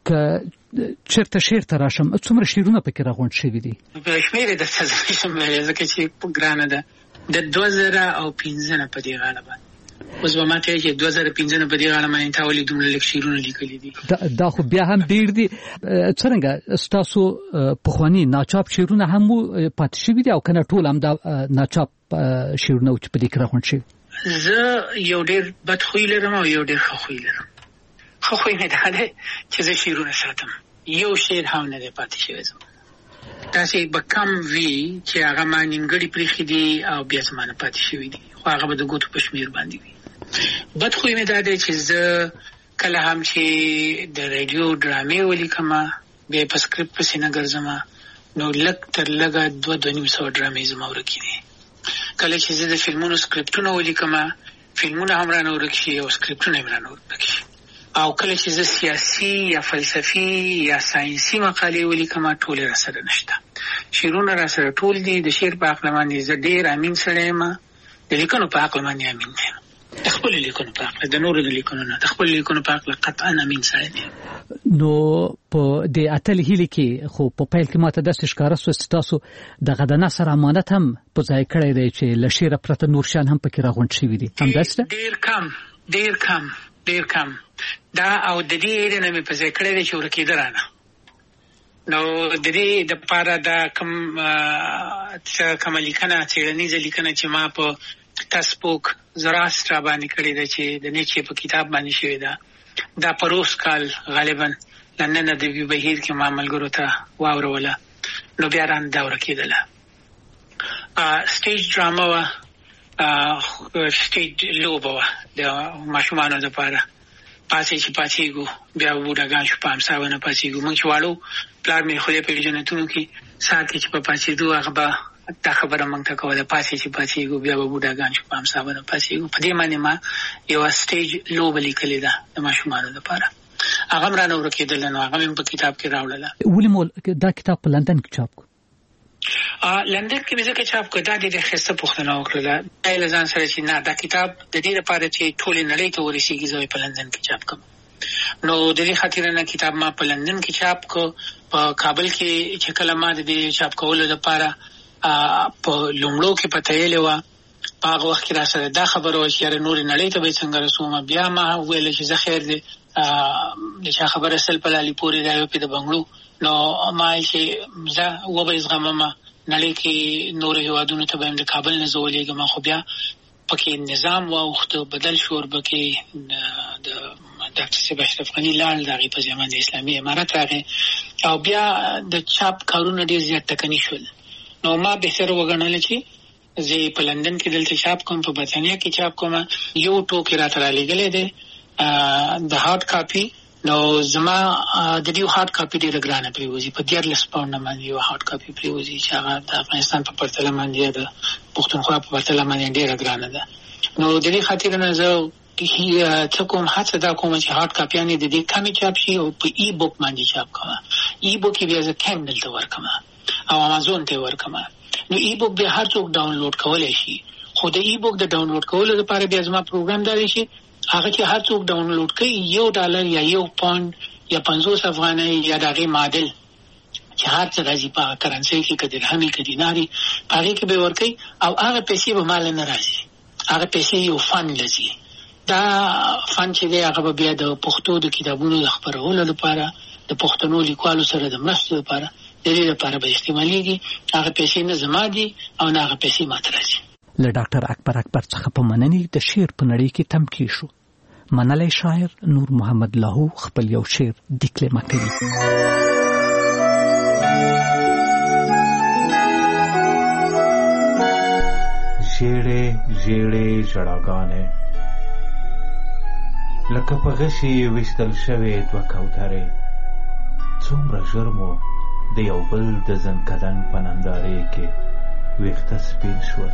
که چیرته شعر ته راشم څومره شعرونه پکې راغونډ شوي دي؟ په شمېر یې درته زه نشم ویلی ځکه چې ګرانه ده د 2015 نه په دې غاړه باندې. اوس به ما ته چې 2015 نه په دې غاړه باندې تا ولې دومره لږ شعرونه لیکلي دي؟ دا خو بیا هم ډېر دي. څرنګه ستاسو پخواني ناچاپ شعرونه هم پاتې شوي دي او که نه ټول هم دا ناچاپ شعرونه چې په دې کې راغونډ شوي؟ زه یو ډېر بد خوی لرم او یو ډېر ښه خوی لرم. ښه خوی مې دا دی چې زه شعرونه ساتم، یو شعر هم نه دی پاتې شوی زما. داسې به کم وي چې هغه ما نیمګړي پرېښي دي او بیا زما نه پاتې شوي دي، خو هغه به د ګوتو په شمېر باندې وي. بد خوی مې دا دی چې زه کله هم چې د رادیو ډرامې ولیکم بیا په سکرپټ پسې نه ګرځم، نو لږ تر لږه 200 ډرامې زما ورکې دي. کله چې زه د فلمونو سکرپټونه ولیکم فلمونه هم رانه ورک شي او سکرپټونه هم رانه ورک شي. او کله چې زه سیاسي یا فلسفي یا ساینسي مقالې ولیکم ټول را سره نشته، شعرونه را سره ټول دي. د شعر په عقل باندې زه ډېر امین سړی یم، د لیکنو په عقل باندې امین یم، د خپل لیکنو په عقل، د نورو د لیکنو نه، د خپل لیکنو په عقل قطعا امین سړی یم. نو په د اتل هیلې کې خو په پیل کې ماته داسې ښکاره سوه چې تاسو دغه د نثر امانت هم په ځای کړی دی چې له شعره پرته نور شیان هم پکې راغونډ شوي دي، همداسې ده؟ ډېر کم دا او د دې اړه نه مې په ځای کړی دی چې ورکېده رانه. نو د دې دپاره دا کومه لیکنه څېړنیزه لیکنه چې ما په ټسبوک زراسټرا باندې کړې ده چې د نیچې په کتاب باندې شوې ده، دا په روس کال غالبا لندن ادبي بهیر کې ما ملګرو ته واوروله، نو بیا رانه دا ورکېدله. سټیج ډراما وه، سټیج لوبه وه د ماشومانو دپاره. پاسې چې پاڅېږو بیا به بوډاګان شو، په امسا به نه پاڅېږو. موږ چې واړو پلار مې خدای په جنتونو کې سهار کې چې په پاڅېدو هغه به دا خبره موږ ته کوله، پاسې چې پاڅېږو بیا به بوډاګان شو، په امسا به نه پاڅېږو. په دې باندې ما یوه سټیج لوبه لیکلې ده د ماشومانو دپاره، هغه هم رانه ورکېدله، نو هغه مې په کتاب کې راوړله. ولې مو دا کتاب په لندن کې چاپ کړو؟ لندن کې مې ځکه چاپ کړ، دا ډېره ښایسته پوښتنه وکړله دا یې له ځان سره چې نه دا کتاب د دې لپاره چې ټولې نړۍ ته ورسېږي زه یې په لندن کې چاپ کړم. نو د دې خاطره نه کتاب ما په لندن کې چاپ کړ. په کابل کې چې کله ما د دې چاپ کولو لپاره په لومړو کې پته یېلې وه، په هغه وخت کې را سره دا خبره وه چې یاره نورې نړۍ ته به یې څنګه رسوم. بیا ما وویله چې زه خیر دی د چا خبره سل په لالي پورې دا یو پې د بنګړو، نو ما ویل چې زه وبه یې زغمم، نړۍ کې نورو هېوادونو ته به یم د کابل نه زه ولېږم. خو بیا پکې نظام واوښته، بدل شو، ورپکې د ډاکټر صاحب اشرف غني لاړ، د هغې په ځای باندې اسلامي امارت راغی او بیا د چاپ کارونه ډېر زیات ټکني شول. نو ما بهتره وګڼله چې زه په لندن کې دلته چاپ کوم، په برطانیه کې چاپ کوم. یو ټوکې راته رالېږلی دی د هارډ کاپي، نو زما د دې هارډ کاپي ډېره ګرانه پرېوځي، په 14 پاونډه باندې یو هارډ کاپي پرېوځي چې هغه د افغانستان په پرتله باندې د پښتونخوا په پرتله باندې ډېره ګرانه ده. نو د دې خاطر نه زه څه کوم، هڅه دا کوم چې هارډ کاپیانې د دې کمې چاپ شي او په ای بوک باندې چاپ کړم. ای بوک یې بیا زه کینډل ته ورکړم او امازون ته ورکړم. نو ای بوک بیا هر څوک ډاونلوډ کولی شي، خو د ای بوک د ډاونلوډ کولو لپاره بیا زما پروګرام دا دی چې هغه چې هر څوک ډاونلوډ کوي $1 یا £1 یا 50 افغانۍ یا د هغې معادل چې هر څه راځي په هغه کرنسۍ کې، که درهمي که دیناري، په هغې کې به یې ورکوي او هغه پیسې به ماله نه راځي، هغه پیسې یو فن لځي. دا فن چې دی هغه به بیا د پښتو د کتابونو د خپرولو لپاره، د پښتنو لیکوالو سره د مرستو لپاره، د دې لپاره به استعمالیږي. هغه پیسې نه زما دي او نه هغه پیسې ماته راځي. له ډاکټر اکبر څخه په مننې د شعر په نړۍ کې تمکین شو. منلی شاعر نور محمد لاهو خپل یو شعر دیکلمه کوي. ژېړې ژېړې ژړاګانې لکه په غشي ویشتل شوې دوه کوترې، څومره ژر مو د یو بل د زنکدن په نندارې کې ویښته سپین شول.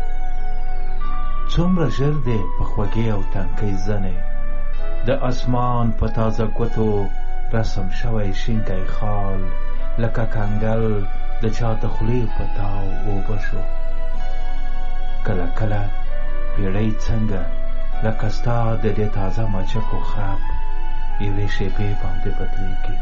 څومره ژر دی په خوږې او تنکۍ زنې د اسمان په تازه ګوتو رسم شوی شینکی خال لکه کنګل د چا د خولې په تاو اوبه شو. کله کله پیړۍ څنګه لکه ستا د دې تازه مچکو خراب یوې شیبې باندې بدلیږي.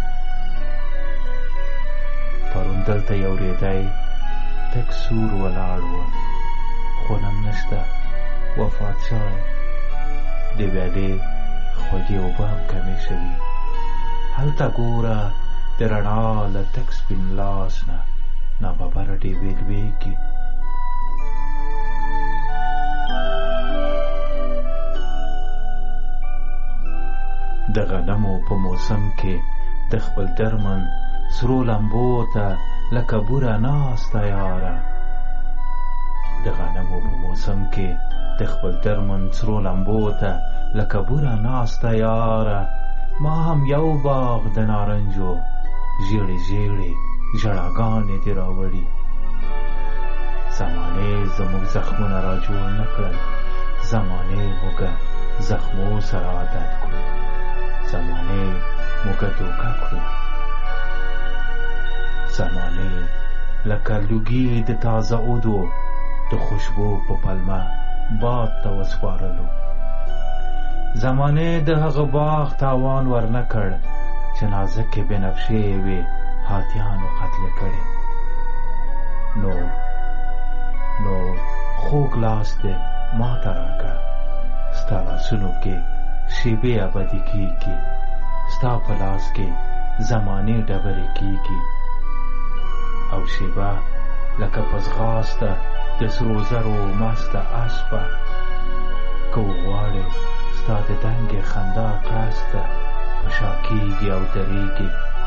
پرون دلته یو ریدی تک سور ولاړ و، خو نن نشته، وفات شوی. د ویالې خوږې اوبه هم کمې شوي. هلته ګوره د رڼا له تک سپین لاس نه ناببره ډیوې لویږي. د غنمو په موسم کې د خپل درمن سرو لمبو ته لکه بوره ناسته یاره. د غنمو په موسم کې د خپل درمن سرو لمبو ته لکه بوره ناسته یاره. ما هم یو باغ د نارنجو ژیړې ژیړې ژړاګانې دې راوړي. زمانې زموږ زخمونه را جوړ نه کړل، زمانې موږ زخمو سره عادت کړو، زمانې موږ دوکه کړو. زمانې لکه لوګي د تازه اودو د خوشبو په پلمه باد ته وسپارلو. زمانې د هغه باغ تاوان ورنه کړ چې نازکې بنفشې وې هاتیانو قتل کړې. نو خوږ لاس دې ما ته راکړه، ستا لاسونو کې شیبې ابدي کېږي، ستا په لاس کې زمانې ډبرې کېږي. او شیبه لکه په ځغاسته د سرو زرو مسته اسپه، که وغواړې ستا د دنګې خندا کاسته په شا کېږي او درېږي.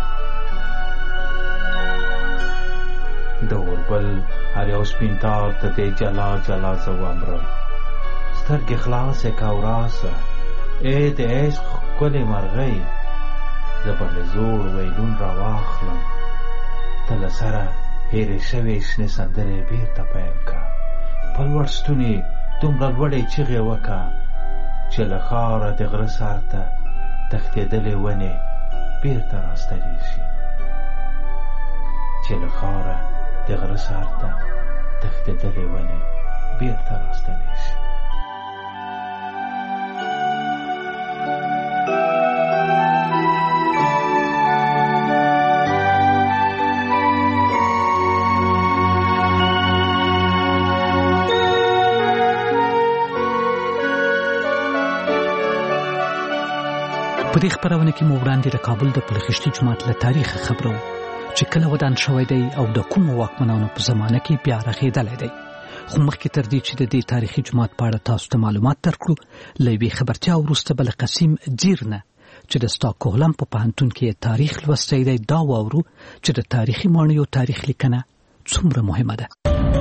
د اوربل هر یو سپین تار ته دې جلا جلا زه ومرم. سترګې خلاصې که او راسه، ای د عشق ښکلې مرغۍ، زه به له زوړ ویلون راواخلم. ته له سره هېرې شوې شنې سندرې بېرته پیل کړه. په لوړ ستوني دومره لوړې چیغې وکړه چې له ښاره د غره سر ته تښتېدلې ونې بېرته راستنې شي. چې له ښاره د غره سر ته تښتېدلې ونې بېرته راستنې شي. په دې خبرونه کې مو وړاندې د کابل د پلخشتي جومات له تاریخ خبرو چې کله ودان شوی دی او د کومو واکمنانو په زمانه کې بیا رغېدلی دی. خو مخکې تر دې چې د دې تاریخي جومات په اړه تاسو ته معلومات درکړو، له یوې خبرتیا وروسته به له قسیم جیر نه چې د سټاکهولم په پوهنتون کې تاریخ لوستی دی دا واورو چې د تاریخي ماڼیو تاریخ لیکنه څومره مهمه ده.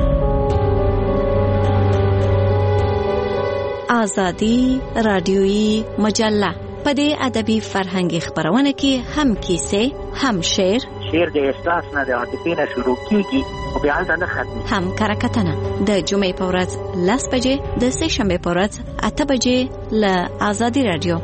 آزادی رادیویی مجله په دې ادبي فرهنګي خبرونه کې هم کیسې، هم شعر د احساس نه د عاطفې نه شروع کیږي او بیا هلته نه ختمي، هم کرکټنه د جمعې په ورځ 10 بجې، د سه شنبې په ورځ 8 بجې له آزادي رادیو.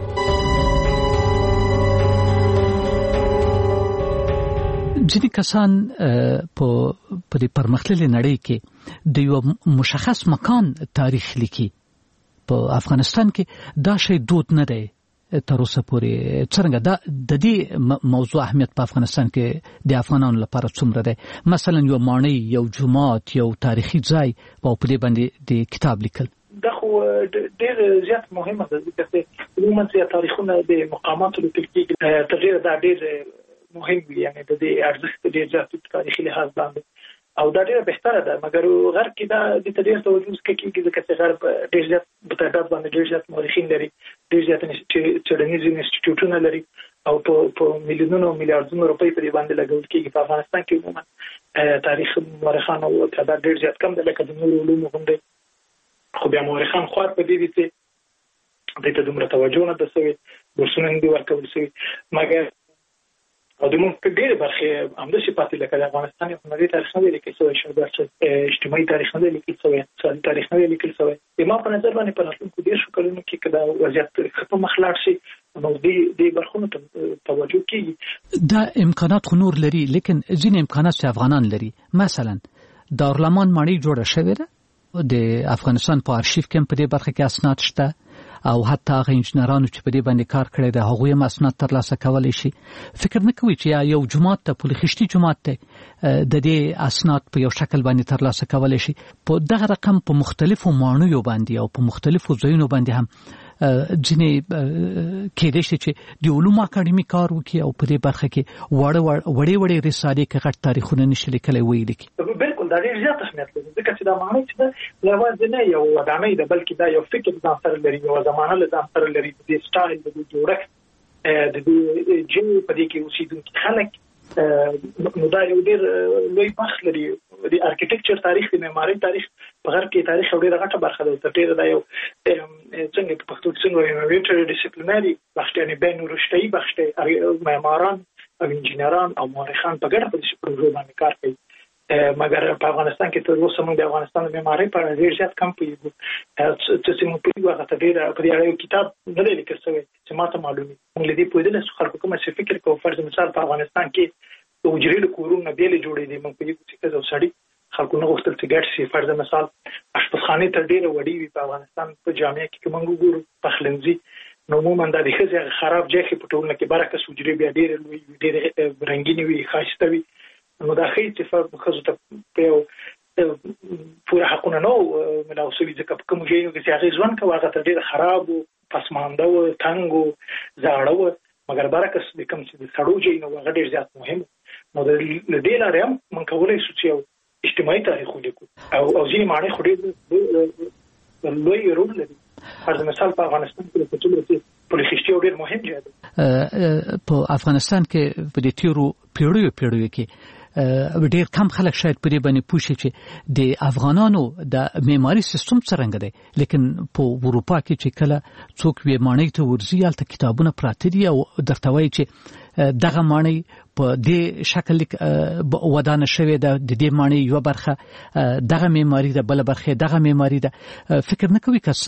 ځینې کسان په دې پرمختللې نړۍ کې د یو مشخص مکان تاریخ لیکي. په افغانستان کې دا شی دود نه دی تر اوسه پورې. څرنګه د دې موضوع اهمیت په افغانستان کې د افغانانو لپاره څومره دی؟ مثلا یو ماڼۍ، یو جومات، یو تاریخي ځای او په دې باندې د کتاب لیکل دا خو ډېر زیات مهمه ده، ځکه عموما چې تاریخونه د مقاماتو لیکل کېږي تر ډېره دا ډېر مهم وي، یعنې د دې ارزښت ډېر زیات تاریخي لحاظ باندې او دا ډېره بهتره ده. مګر غرب کې دا د ډېر توجه کېږي ځکه چې غرب ډېر زیات په تعداد باندې ډېر زیات مورخین لري، ډېر زیات څېړنیز انسټیټیوټونه لري او په میلیونونو میلیارډونو روپۍ په دې باندې لګول کېږي. په افغانستان کې عموما تاریخ مورخانو تعداد ډېر زیات کم دی، لکه د نورو علومو هم دی، خو بیا مورخان خوار په دې دي چې دې ته دومره توجه نه ده سوې، بورسونه نه دي ورکول سوي. مګر او د موږ په ډېرې برخې همداسې پاتې لکه د افغانستان یو هنري تاریخ نه دی لیکل سوی، اجتماعي تاریخ نه دی لیکل سوی، اقتصادي تاریخ نه دی لیکل سوی. زما په نظر باندې په راتلونکو 10 کلونو کې که دا وضعیت ښه په مخ لاړ شي نو دې برخونو ته توجه کېږي. دا امکانات خو نور لري، لیکن ځینې امکانات چې افغانان لري، مثلا دارالمان ماڼۍ جوړه شوې ده، د افغانستان په آرشیف کې په دې برخه کې اسناد شته، او حتی هغه انجنیرانو چې په دې باندې کار کړی دی هغوی هم اسناد ترلاسه کولی شي. فکر نه کوي چې یو جومات ته پل خشتي جومات ته د دې اسناد په یو شکل باندې ترلاسه کولی شي. په دغه رقم په مختلفو مانیو باندې او په مختلفو ځایونو باندې هم ځینې کېدای شي چې د علومو اکاډمي کار وکړي او په دې برخه کې وړې رسالې کې غټ تاریخونه نشي لیکلی ویلي کړي. بالکل دا ډېر زیات اهمیت لري ځکه چې دا معنی چې دا یوازې نه یو ودانۍ ده بلکې دا یو فکر ځان سره لري یو زمانه له ځان سره لري د سټایل د جوړښت د جن په دې کې اوسېدونکي خلک نو دا یو ډېر لوی بخت لري د ارکیټیکچر تاریخ د معمارۍ تاریخ په غرب کې تاریخ ډېره غټه برخه ده. تر ډېره دا یو څنګه په پښتو کې څنګه وایي انټر ډیسپلینري بخت یعنی بین رشته‌ای بخت معماران او انجنیران او مورخان په ګډه په دې پروژو باندې کار کوي. مګر په افغانستان کې تر اوسه موږ د افغانستان د معمارۍ په اړه ډېر زیات کم پوهېږو. چې موږ په یوه غته ډېر په دې اړه یو کتاب نه دی لیکل شوی چې ماته معلومي موږ له دې پوهېدلی چې خلکو کومه څه فکر کوو. فرض مثال په افغانستان کې د حجرې له کورونو بېلې جوړې دي موږ پوهېږو چې ښځه او سړي خلکو نه غوښتل چې ګډ شي. فرض مثال اشپزخانې تر ډېره وړې وي په افغانستان په جامعه کې که موږ وګورو پخلنځي نو عموما دا د ښځې خراب ځای کې په ټولنه کې برعکس حجرې بیا ډېرې لویې وي ډېرې رنګینې وي ښایسته وي. نو دا ښیي چې ښځو ته په یو پوره حقونه نه ملاو شوي ځکه په کومو ځایونو کې چې هغې ژوند کوه هغه تر ډېره خراب و پسمانده و تنګ و زاړه و. مګر برعکس د کوم چې د سړو ځایونه و هغه ډېر زیات مهم و. نو د دې لارې هم موږ کولی شو چې یو اجتماعي تاریخ ولیکو او ځینې معنی خو ډېر لوی رول لري. فرض مثال په افغانستان کې په څومره چې پل خشتي ډېر مهم ځای دی. په افغانستان کې په دې تیرو پیړیو کې ډېر کم خلک شاید په دې باندې پوه شي چې د افغانانو د معماري سیستم څرنګه دی. لیکن په اروپا کې چې کله څوک وی ماڼۍ ته ورځي هلته کتابونه پراته دي او درته وایي چې دغه ماڼۍ په دې شکل ودانه شوې ده د دې ماڼۍ یوه برخه دغه معماري ده بله برخه دغه معماري ده. فکر نه کوي که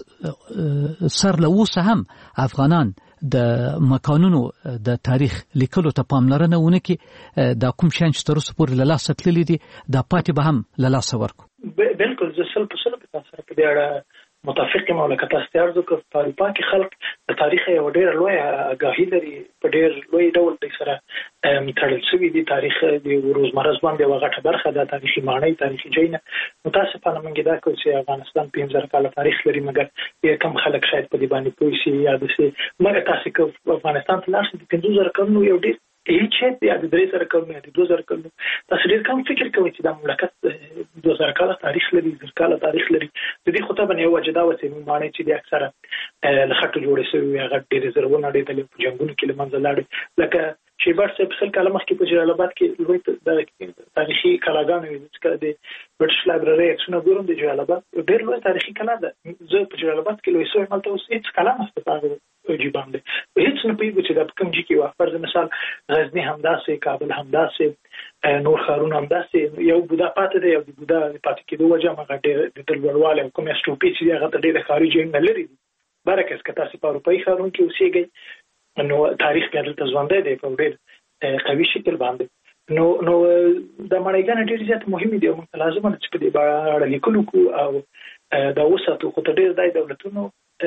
سر له اوسه هم افغانان د مکانونو د تاریخ لیکلو ته پاملرنه ونه کړي دا کوم شیان چې تر اوسه پورې له لاسه تللي دي دا پاتې به هم له لاسه ورکړو. بالکل زه سل په سلو په سره په دې اړه متفق یم او لکه تاسو ته عرض وکړم په اروپا کې خلک د تاریخ یو ډېره لویه آګاهي لري په ډېر لوی ډول د سره تړل شوي دي. تاریخ د روزمره ژوند یوه غټه برخه ده تاریخي ماڼۍ تاریخي ځایونه. متاسفانه موږ دا کوو چې افغانستان 5000 کاله تاریخ لري مګر کم خلک شاید په دې باندې پوه شي یا داسې مګر تاسو که افغانستان ته لاړ شئ د 5000 کلونو یو ډېر هیڅ یا د 3000 کلونو یا د 2000 کلونو تاسو ډېر کم فکر کوئ چې دا مملکت 2000 کاله تاریخ لري 1000 کاله تاریخ لري. د دې خو طبعا یو وجه دا وه چې ماڼۍ چې دي اکثره له خټو جوړې شوې وي هغه ډېرې زرغونه اړېدلې په جنګونو کې له منځه لاړې. لکه شیبر صاحب 100 کاله مخکې په جلال آباد کې لوی تاریخي کلاګانې وې چې د برټش لایبرري عکسونه ګورم د جلال آباد ډېر لوی تاریخي کلا ده. زه په جلال آباد کې لوی شوی هلته اوس هېڅ کلا نشته په هغه جي باندې هېڅ نه پوهېږو چې دا په کوم جي کې وه. فرض مثال غزني همداسې کابل همداسې نور ښارونه همداسې یو بودا پاتې دی او د بودا د پاتې کېدو وجه هم هغه ډېر د لوړوالی او کوم اسټوپې چې دي هغه ته ډېر ښاري ځایونه لرې دي. برعکس که تاسې په اروپایي ښارونو کې اوسېږئ نو تاریخ بیا دلته ژوندی دی په ډېر قوي شکل باندې. نو دا ماڼۍ ډېر زیات مهمې دي او موږ ته لازمه ده چې په دې اړه لیکل وکړو او دا وساتو. خو ته ډېر دای دولتونو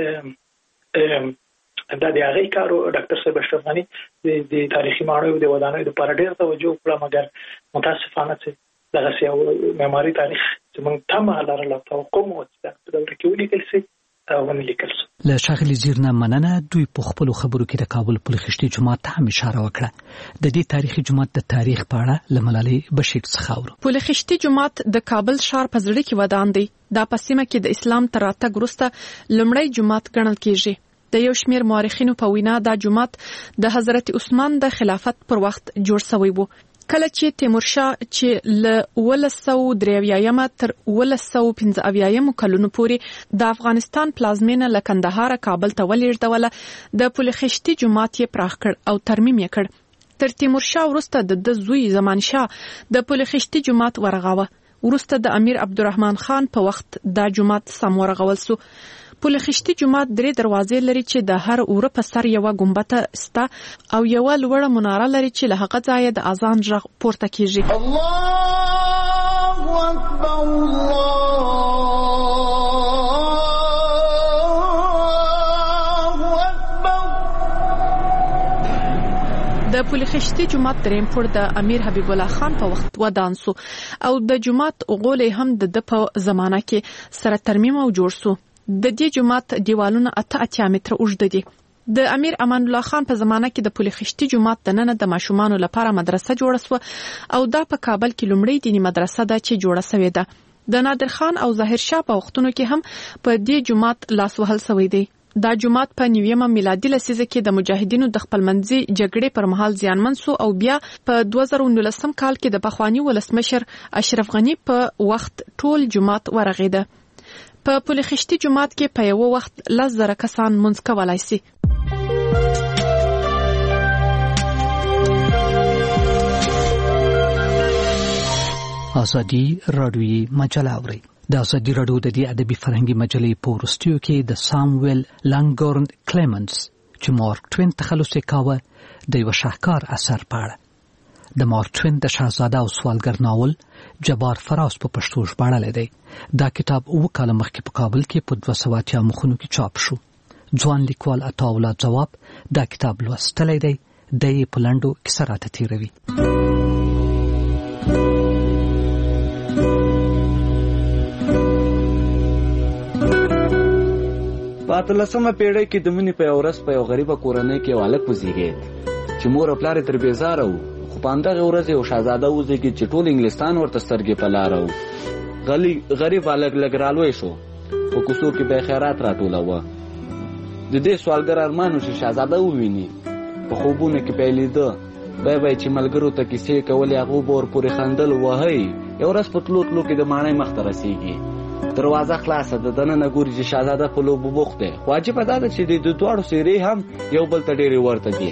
دا د هغې کار و ډاکټر صاحب اشرف غني د تاریخي ماڼیو د ودانیو دپاره ډېر توجه وکړه مګر متاسفانه چې دغسې یو معماري تاریخ چې موږ تمه لرله او توقع مو وه چې په دوره کې ولیکل شي ونه لیکل شو. له ښاغلي زیر نه مننه. دوی په خپلو خبرو کې د کابل پل خشتي جومات ته هم اشاره وکړه. د دې تاریخي جومات د تاریخ په اړه له ملالۍ بشیر څخه اورو. پل خشتي جومات د کابل ښار په زړه کې ودان دی. دا په سیمه کې د اسلام تر راتګ وروسته لومړی جومات ګڼل کېږي. د یو شمېر مورخینو په وینا دا جومات د حضرت عثمان د خلافت پر وخت جوړ شوی و. کله چې تیمورشاه چې له 1903 تر 1915 کلونو پورې د افغانستان پلازمینه له کندهار کابل ته ولېږدوله د پل خشتي جومات یې پراخ کړ او ترمیم یې کړ. تر تیمورشاه وروسته د زوی زمانشاه د پل خشتي جومات ورغاوه. وروسته د امیر عبدالرحمن خان په وخت دا جومات سم ورغول سو. پل خشتي جومات 3 دروازې لري چې د هر اوره په سر یوه ګنبده سته او یوه لوړه مناره لري چې له هغه ځایه د اذان غږ پورته کیږي. الله اکبر الله د پلخشتي جومات دریم پوړ د امیر حبیب الله خان په وخت ودان سو او د جومات غولې هم د په زمانہ کې سره ترمیم او جوړ سو. د دې جومات دیوالونه 8 متره اوږده دي. د امیر امان الله خان په زمانہ کې د پلخشتي جومات د نن د ماشومانو لپاره مدرسه جوړه سو او دا په کابل کې لومړی دینی مدرسه ده چې جوړه شوې ده. د نادر خان او ظاهر شاه په وختونو کې هم په دې جومات لاس وهل شوی دی. دا جومات په 9 میلادي لسیزه کې د مجاهدینو د خپلمنځي جګړې پر مهال زیانمن سو او بیا په 2019 کال کې د پخوانی ولسمشر اشرف غنی په وخت ټول جومات ورغیده. په پلخشتي جومات کې په یو وخت 10,000 کسان منځ کولای شي. ازادي رادیوي مجله اوري. د ازادي رادیو د دې ادبي فرهنګي مجلې په وروستیو کې د سامویل لانګورن کلیمنز چې مارک ټوین تخلص کاوه د یو شاهکار اثر په اړه. د مارک ټوین د شاهزاده او سوالګر ناول جبار فراز په پښتو ژباړل دی. دا کتاب 2 کال مخکې په کابل کې په 280 مخونو کې چاپ شو. ځوان لیکوال عطاءالله جواب دا کتاب لوستلی دی. د یې په لنډو کیسه راته تیروي. په 18مه پیړۍ کې د مني په یو ورځ په یو غریبه کورنۍ کې یو هلک وزیږېد چې مور او پلار یې تر بېزاره وو. خو په همدغې ورځ یو شهزاده وزیږېد چې ټول انګلستان ورته سترګې په لاره وو. غریب هلک لږ رالوی شو. په کوڅو کې به یې خیرات راټولوه. د دې سوالګر ارمان و چې شهزاده وویني. په خوبونو کې به یې لیده. بیا به یې چې ملګرو ته کیسې کولې هغو به ورپورې خندل وهی. یو ورځ په تلو تلو کې د ماڼۍ مخ ته رسېږي. دروازه خلاصه ده. دننه ګوري چې شهزاده په لوبو بوخت دی. خو عجیبه دا ده چې د دواړو څېرې هم یو بل ته ډېرې ورته دي.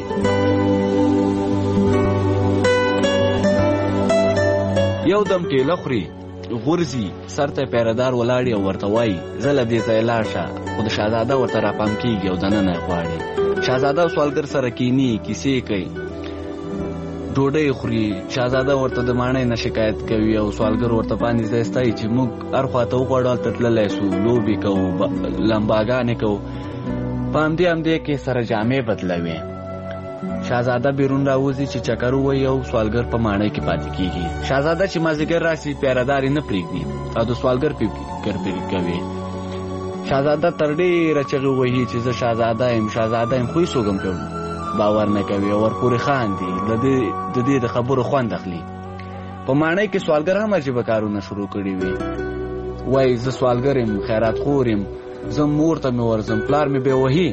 یو دم ټېله خوري، غورځي، سر ته پیردار ولاړي او ورته وایي زه له دې ځایه لاړ شه. خو د شهزاده ورته راپام کېږي او دننه یې غواړي. شهزاده او سوالګر سره کیني، کیسې کوي، ډوډۍ خوري. شهزاده ورته د ماڼۍ نه شکایت کوي او سوالګر ورته باندې ځای ستایي چې موږ هر خواته وغواړو هلته تللی سو، لوبې کوو، لمباګانې کوو. په همدې کې سره جامې بدلوي. شهزاده بیرون راوځي چې چکر ووایي او سوالګر په ماڼۍ کې پاتې کېږي. شهزاده چې مازدیګر راسي پیردار یې نه پرېږدي او د سوالګر فکر کوي. شهزاده تر ډېره چغې وهي چې زه شهزاده یم، شهزاده یم، خو هېڅوک هم باور نه کوي او ورپورې خاندي. د دې د خبرو خوند اخلي. په ماڼۍ کې سوالګر هم عجیبه کارونه شروع کړي وي. وایي زه سوالګر یم، خیرات خور یم، زه مور ته مې ورځم، پلار مې بې وهي.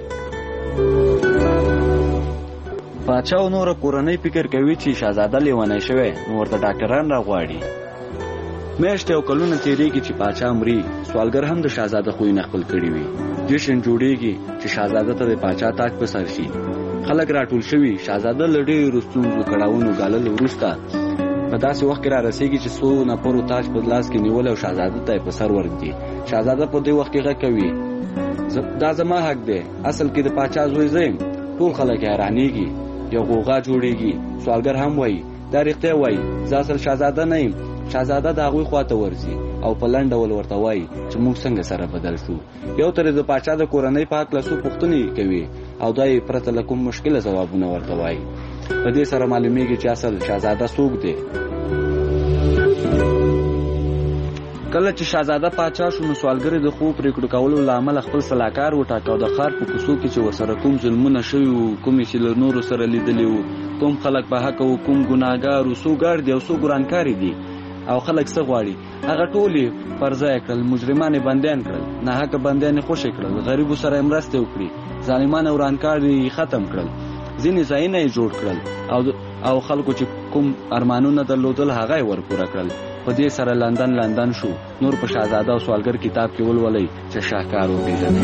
پاچا او نوره کورنۍ فکر کوي چې شهزاده لیونی شوی، نو ورته ډاکټران راغواړي. میاشتې او کلونه تېرېږي چې پاچا مري. سوالګر هم د شهزاده خویونه خپل کړي وي. جشن جوړېږي چې شهزاده ته د پاچا تاج په سر شي. خلک راټول شوي. شهزاده له ډېرو ستونزو کړاوونو ګاللو وروسته په داسې وخت کې را رسېږي چې څو نفرو تاج په لاس کې نیولی او شهزاده ته یې په سر ورږدي. شهزاده په دې وخت کې غږ کوي دا زما حق دی، اصل کې د پاچا زوی زه یم. ټول خلک حیرانېږي. یو غوغا جوړېږي. سوالګر هم وایي دا رښتیا وایي، زه اصل شهزاده نه یم. شهزاده د هغوی خواته ورځي او په لنډ ډول ورته وایي چې موږ څنګه سره بدل شو. یو تر د پاچا د کورنۍ په هکله څو پوښتنې کوي او دا یې پرته له کوم مشکله ځوابونه ورته وایي. په دې سره معلومیږي چې اصل شهزاده څوک دی. کله چې شهزاده پاچا شو نو سوالګر د ښو پرېکړو کولو له امله خپل سلاکار وټاکه او د ښار په کوڅو کې چې ورسره کوم ظلمونه شوي وو، کومې چې له نورو سره لیدلي وو، کوم خلک په حقه وو، کوم ګناهګار وو، څو ګاډ دي او څو ګرانکاري دي او خلک څه غواړي، هغه ټول یې پر ځای کړل. مجرمان یې بندیان کړل، ناحقه بندیان یې خوشې کړل، غریبو سره یې مرستې وکړي، ظالمان او ورانکار یې ختم کړل، ځینې ځایونه یې جوړ کړل او خلکو چې کوم ارمانونه درلودل هغه یې ورپوره کړل. په دې سره لندن شو. نور په شهزاده او سوالګر کتاب کې ولولئ چې شاهکار وپېژنئ.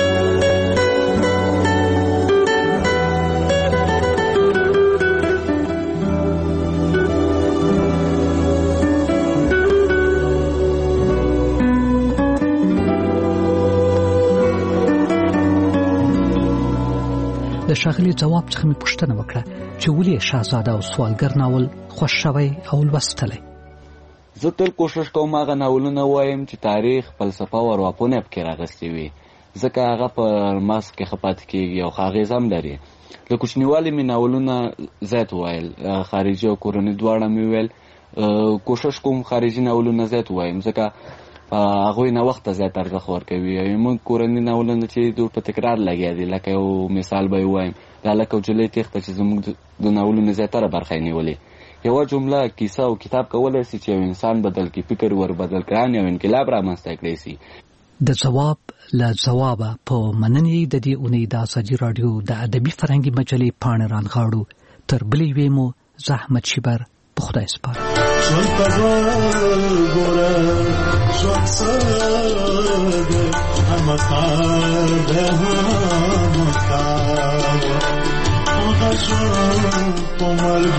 د ښاغلي ځواب څخه مې پوښتنه وکړه چې ولې شهزاده او سوالګر ناول خوښ شوی او لوستلی. زه تل کوشش کوم هغه ناولونه وایم چې تاریخ، فلسفه او ارواپوهنه پکې راغستې وي، ځکه هغه په مغز کې ښه پاتې کېږي او ښه اغېز هم لري. له کوچنیوالي مې ناولونه زیات وویل، خارجي او کورني دواړه مې ویل. کوشش کوم خارجي ناولونه زیات ووایم ځکه هغوی نوښت زیات ارزښت ورکوي. موږ کورني ناولونه چې په تکرار لګیا دي، لکه یو مثال به یې ووایم، د هلک او نجلۍ تېښته چې زموږ د ناولونو زیاتره برخه یې نیولې. یوه جمله کیسه او کتاب کولی سي چې یو انسان بدل کړي، فکر ور بدل کړي او انقلاب رامنځته کړی سي. د ځواب له ځوابه په مننې د دې اونۍ د ازادي راډیو د ادبي فرهنګي مجلې پاڼې رانغاړو. تر بلې یوې مو زه احمد شیبر په خدای سپارم. ژوند ته ګوره، ژوند څه دی، همه کار دی همه کار، هغه ژوند په مرګ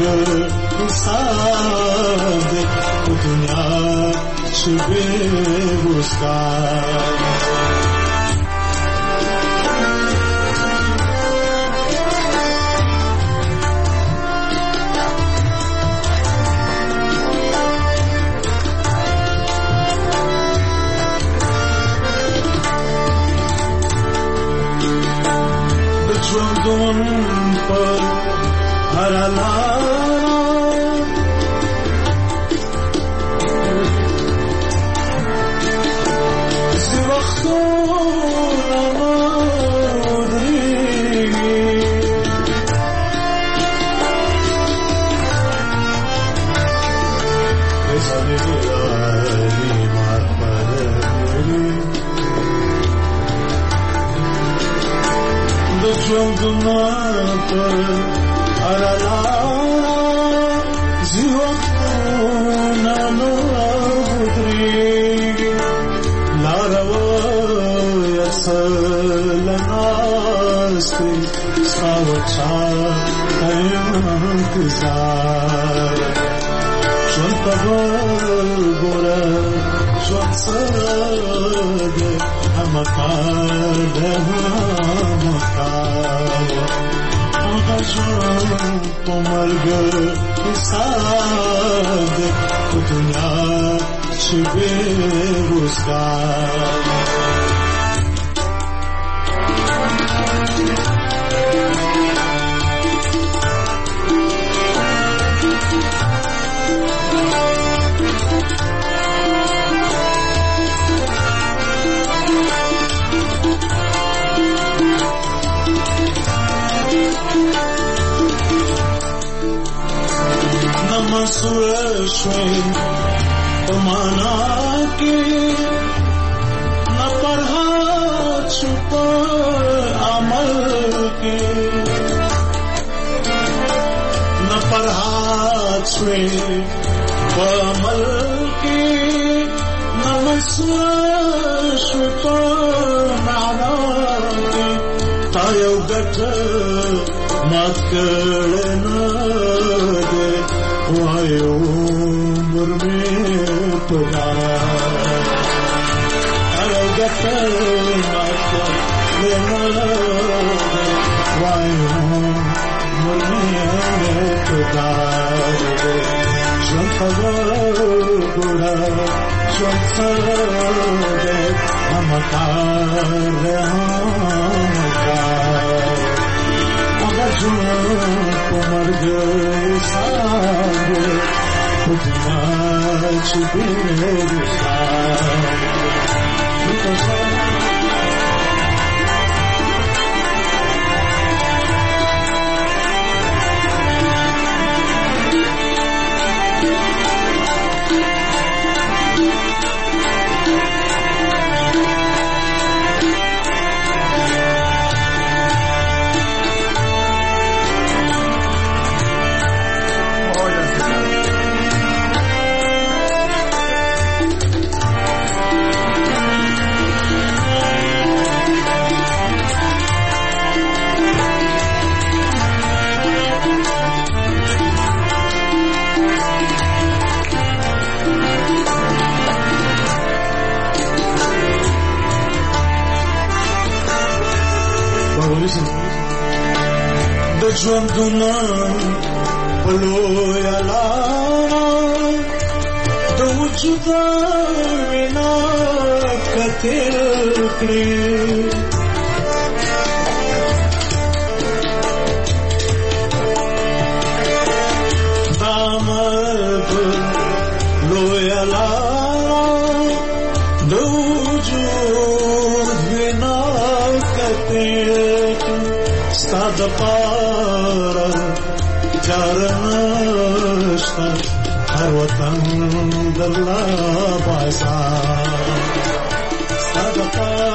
حساب دی، په دنیا چې بې روزګار. ژوندون پر هر لار زی وختونه مودریږي، زنی لاری مرپدری د ژوندونه پر هر لار زی وختونه مودریږي، لاره وایه څه له ناستې ستا وچا ته یم انتظار. ژوند ته وګوره، ژوند څه دی، همه کار دی همه کار، هغه ژوند په مرګ حساب دی، په دنیا چې بې روزګار. مسوه شوی په معنا کې، نه فرحت شو په عمل کې، نه فرحت شوی په عمل کې، نه مسوه شو په معنا کې. تا یو ګټ مات کړی نه دی، وای عمر میں پدار، ارے گٹر مات لینا وای عمر میں پدار. ژوند ته وګوره، ژوند څه دی، همه کار دی همه کار، هغه ژوند په مرګ حساب دی، په دنیا چې بې روزګار. د ژوندونه په لویه لاره د وجود وینا کتل کړې، چارنشتا هر وطن در لا بازار صدقه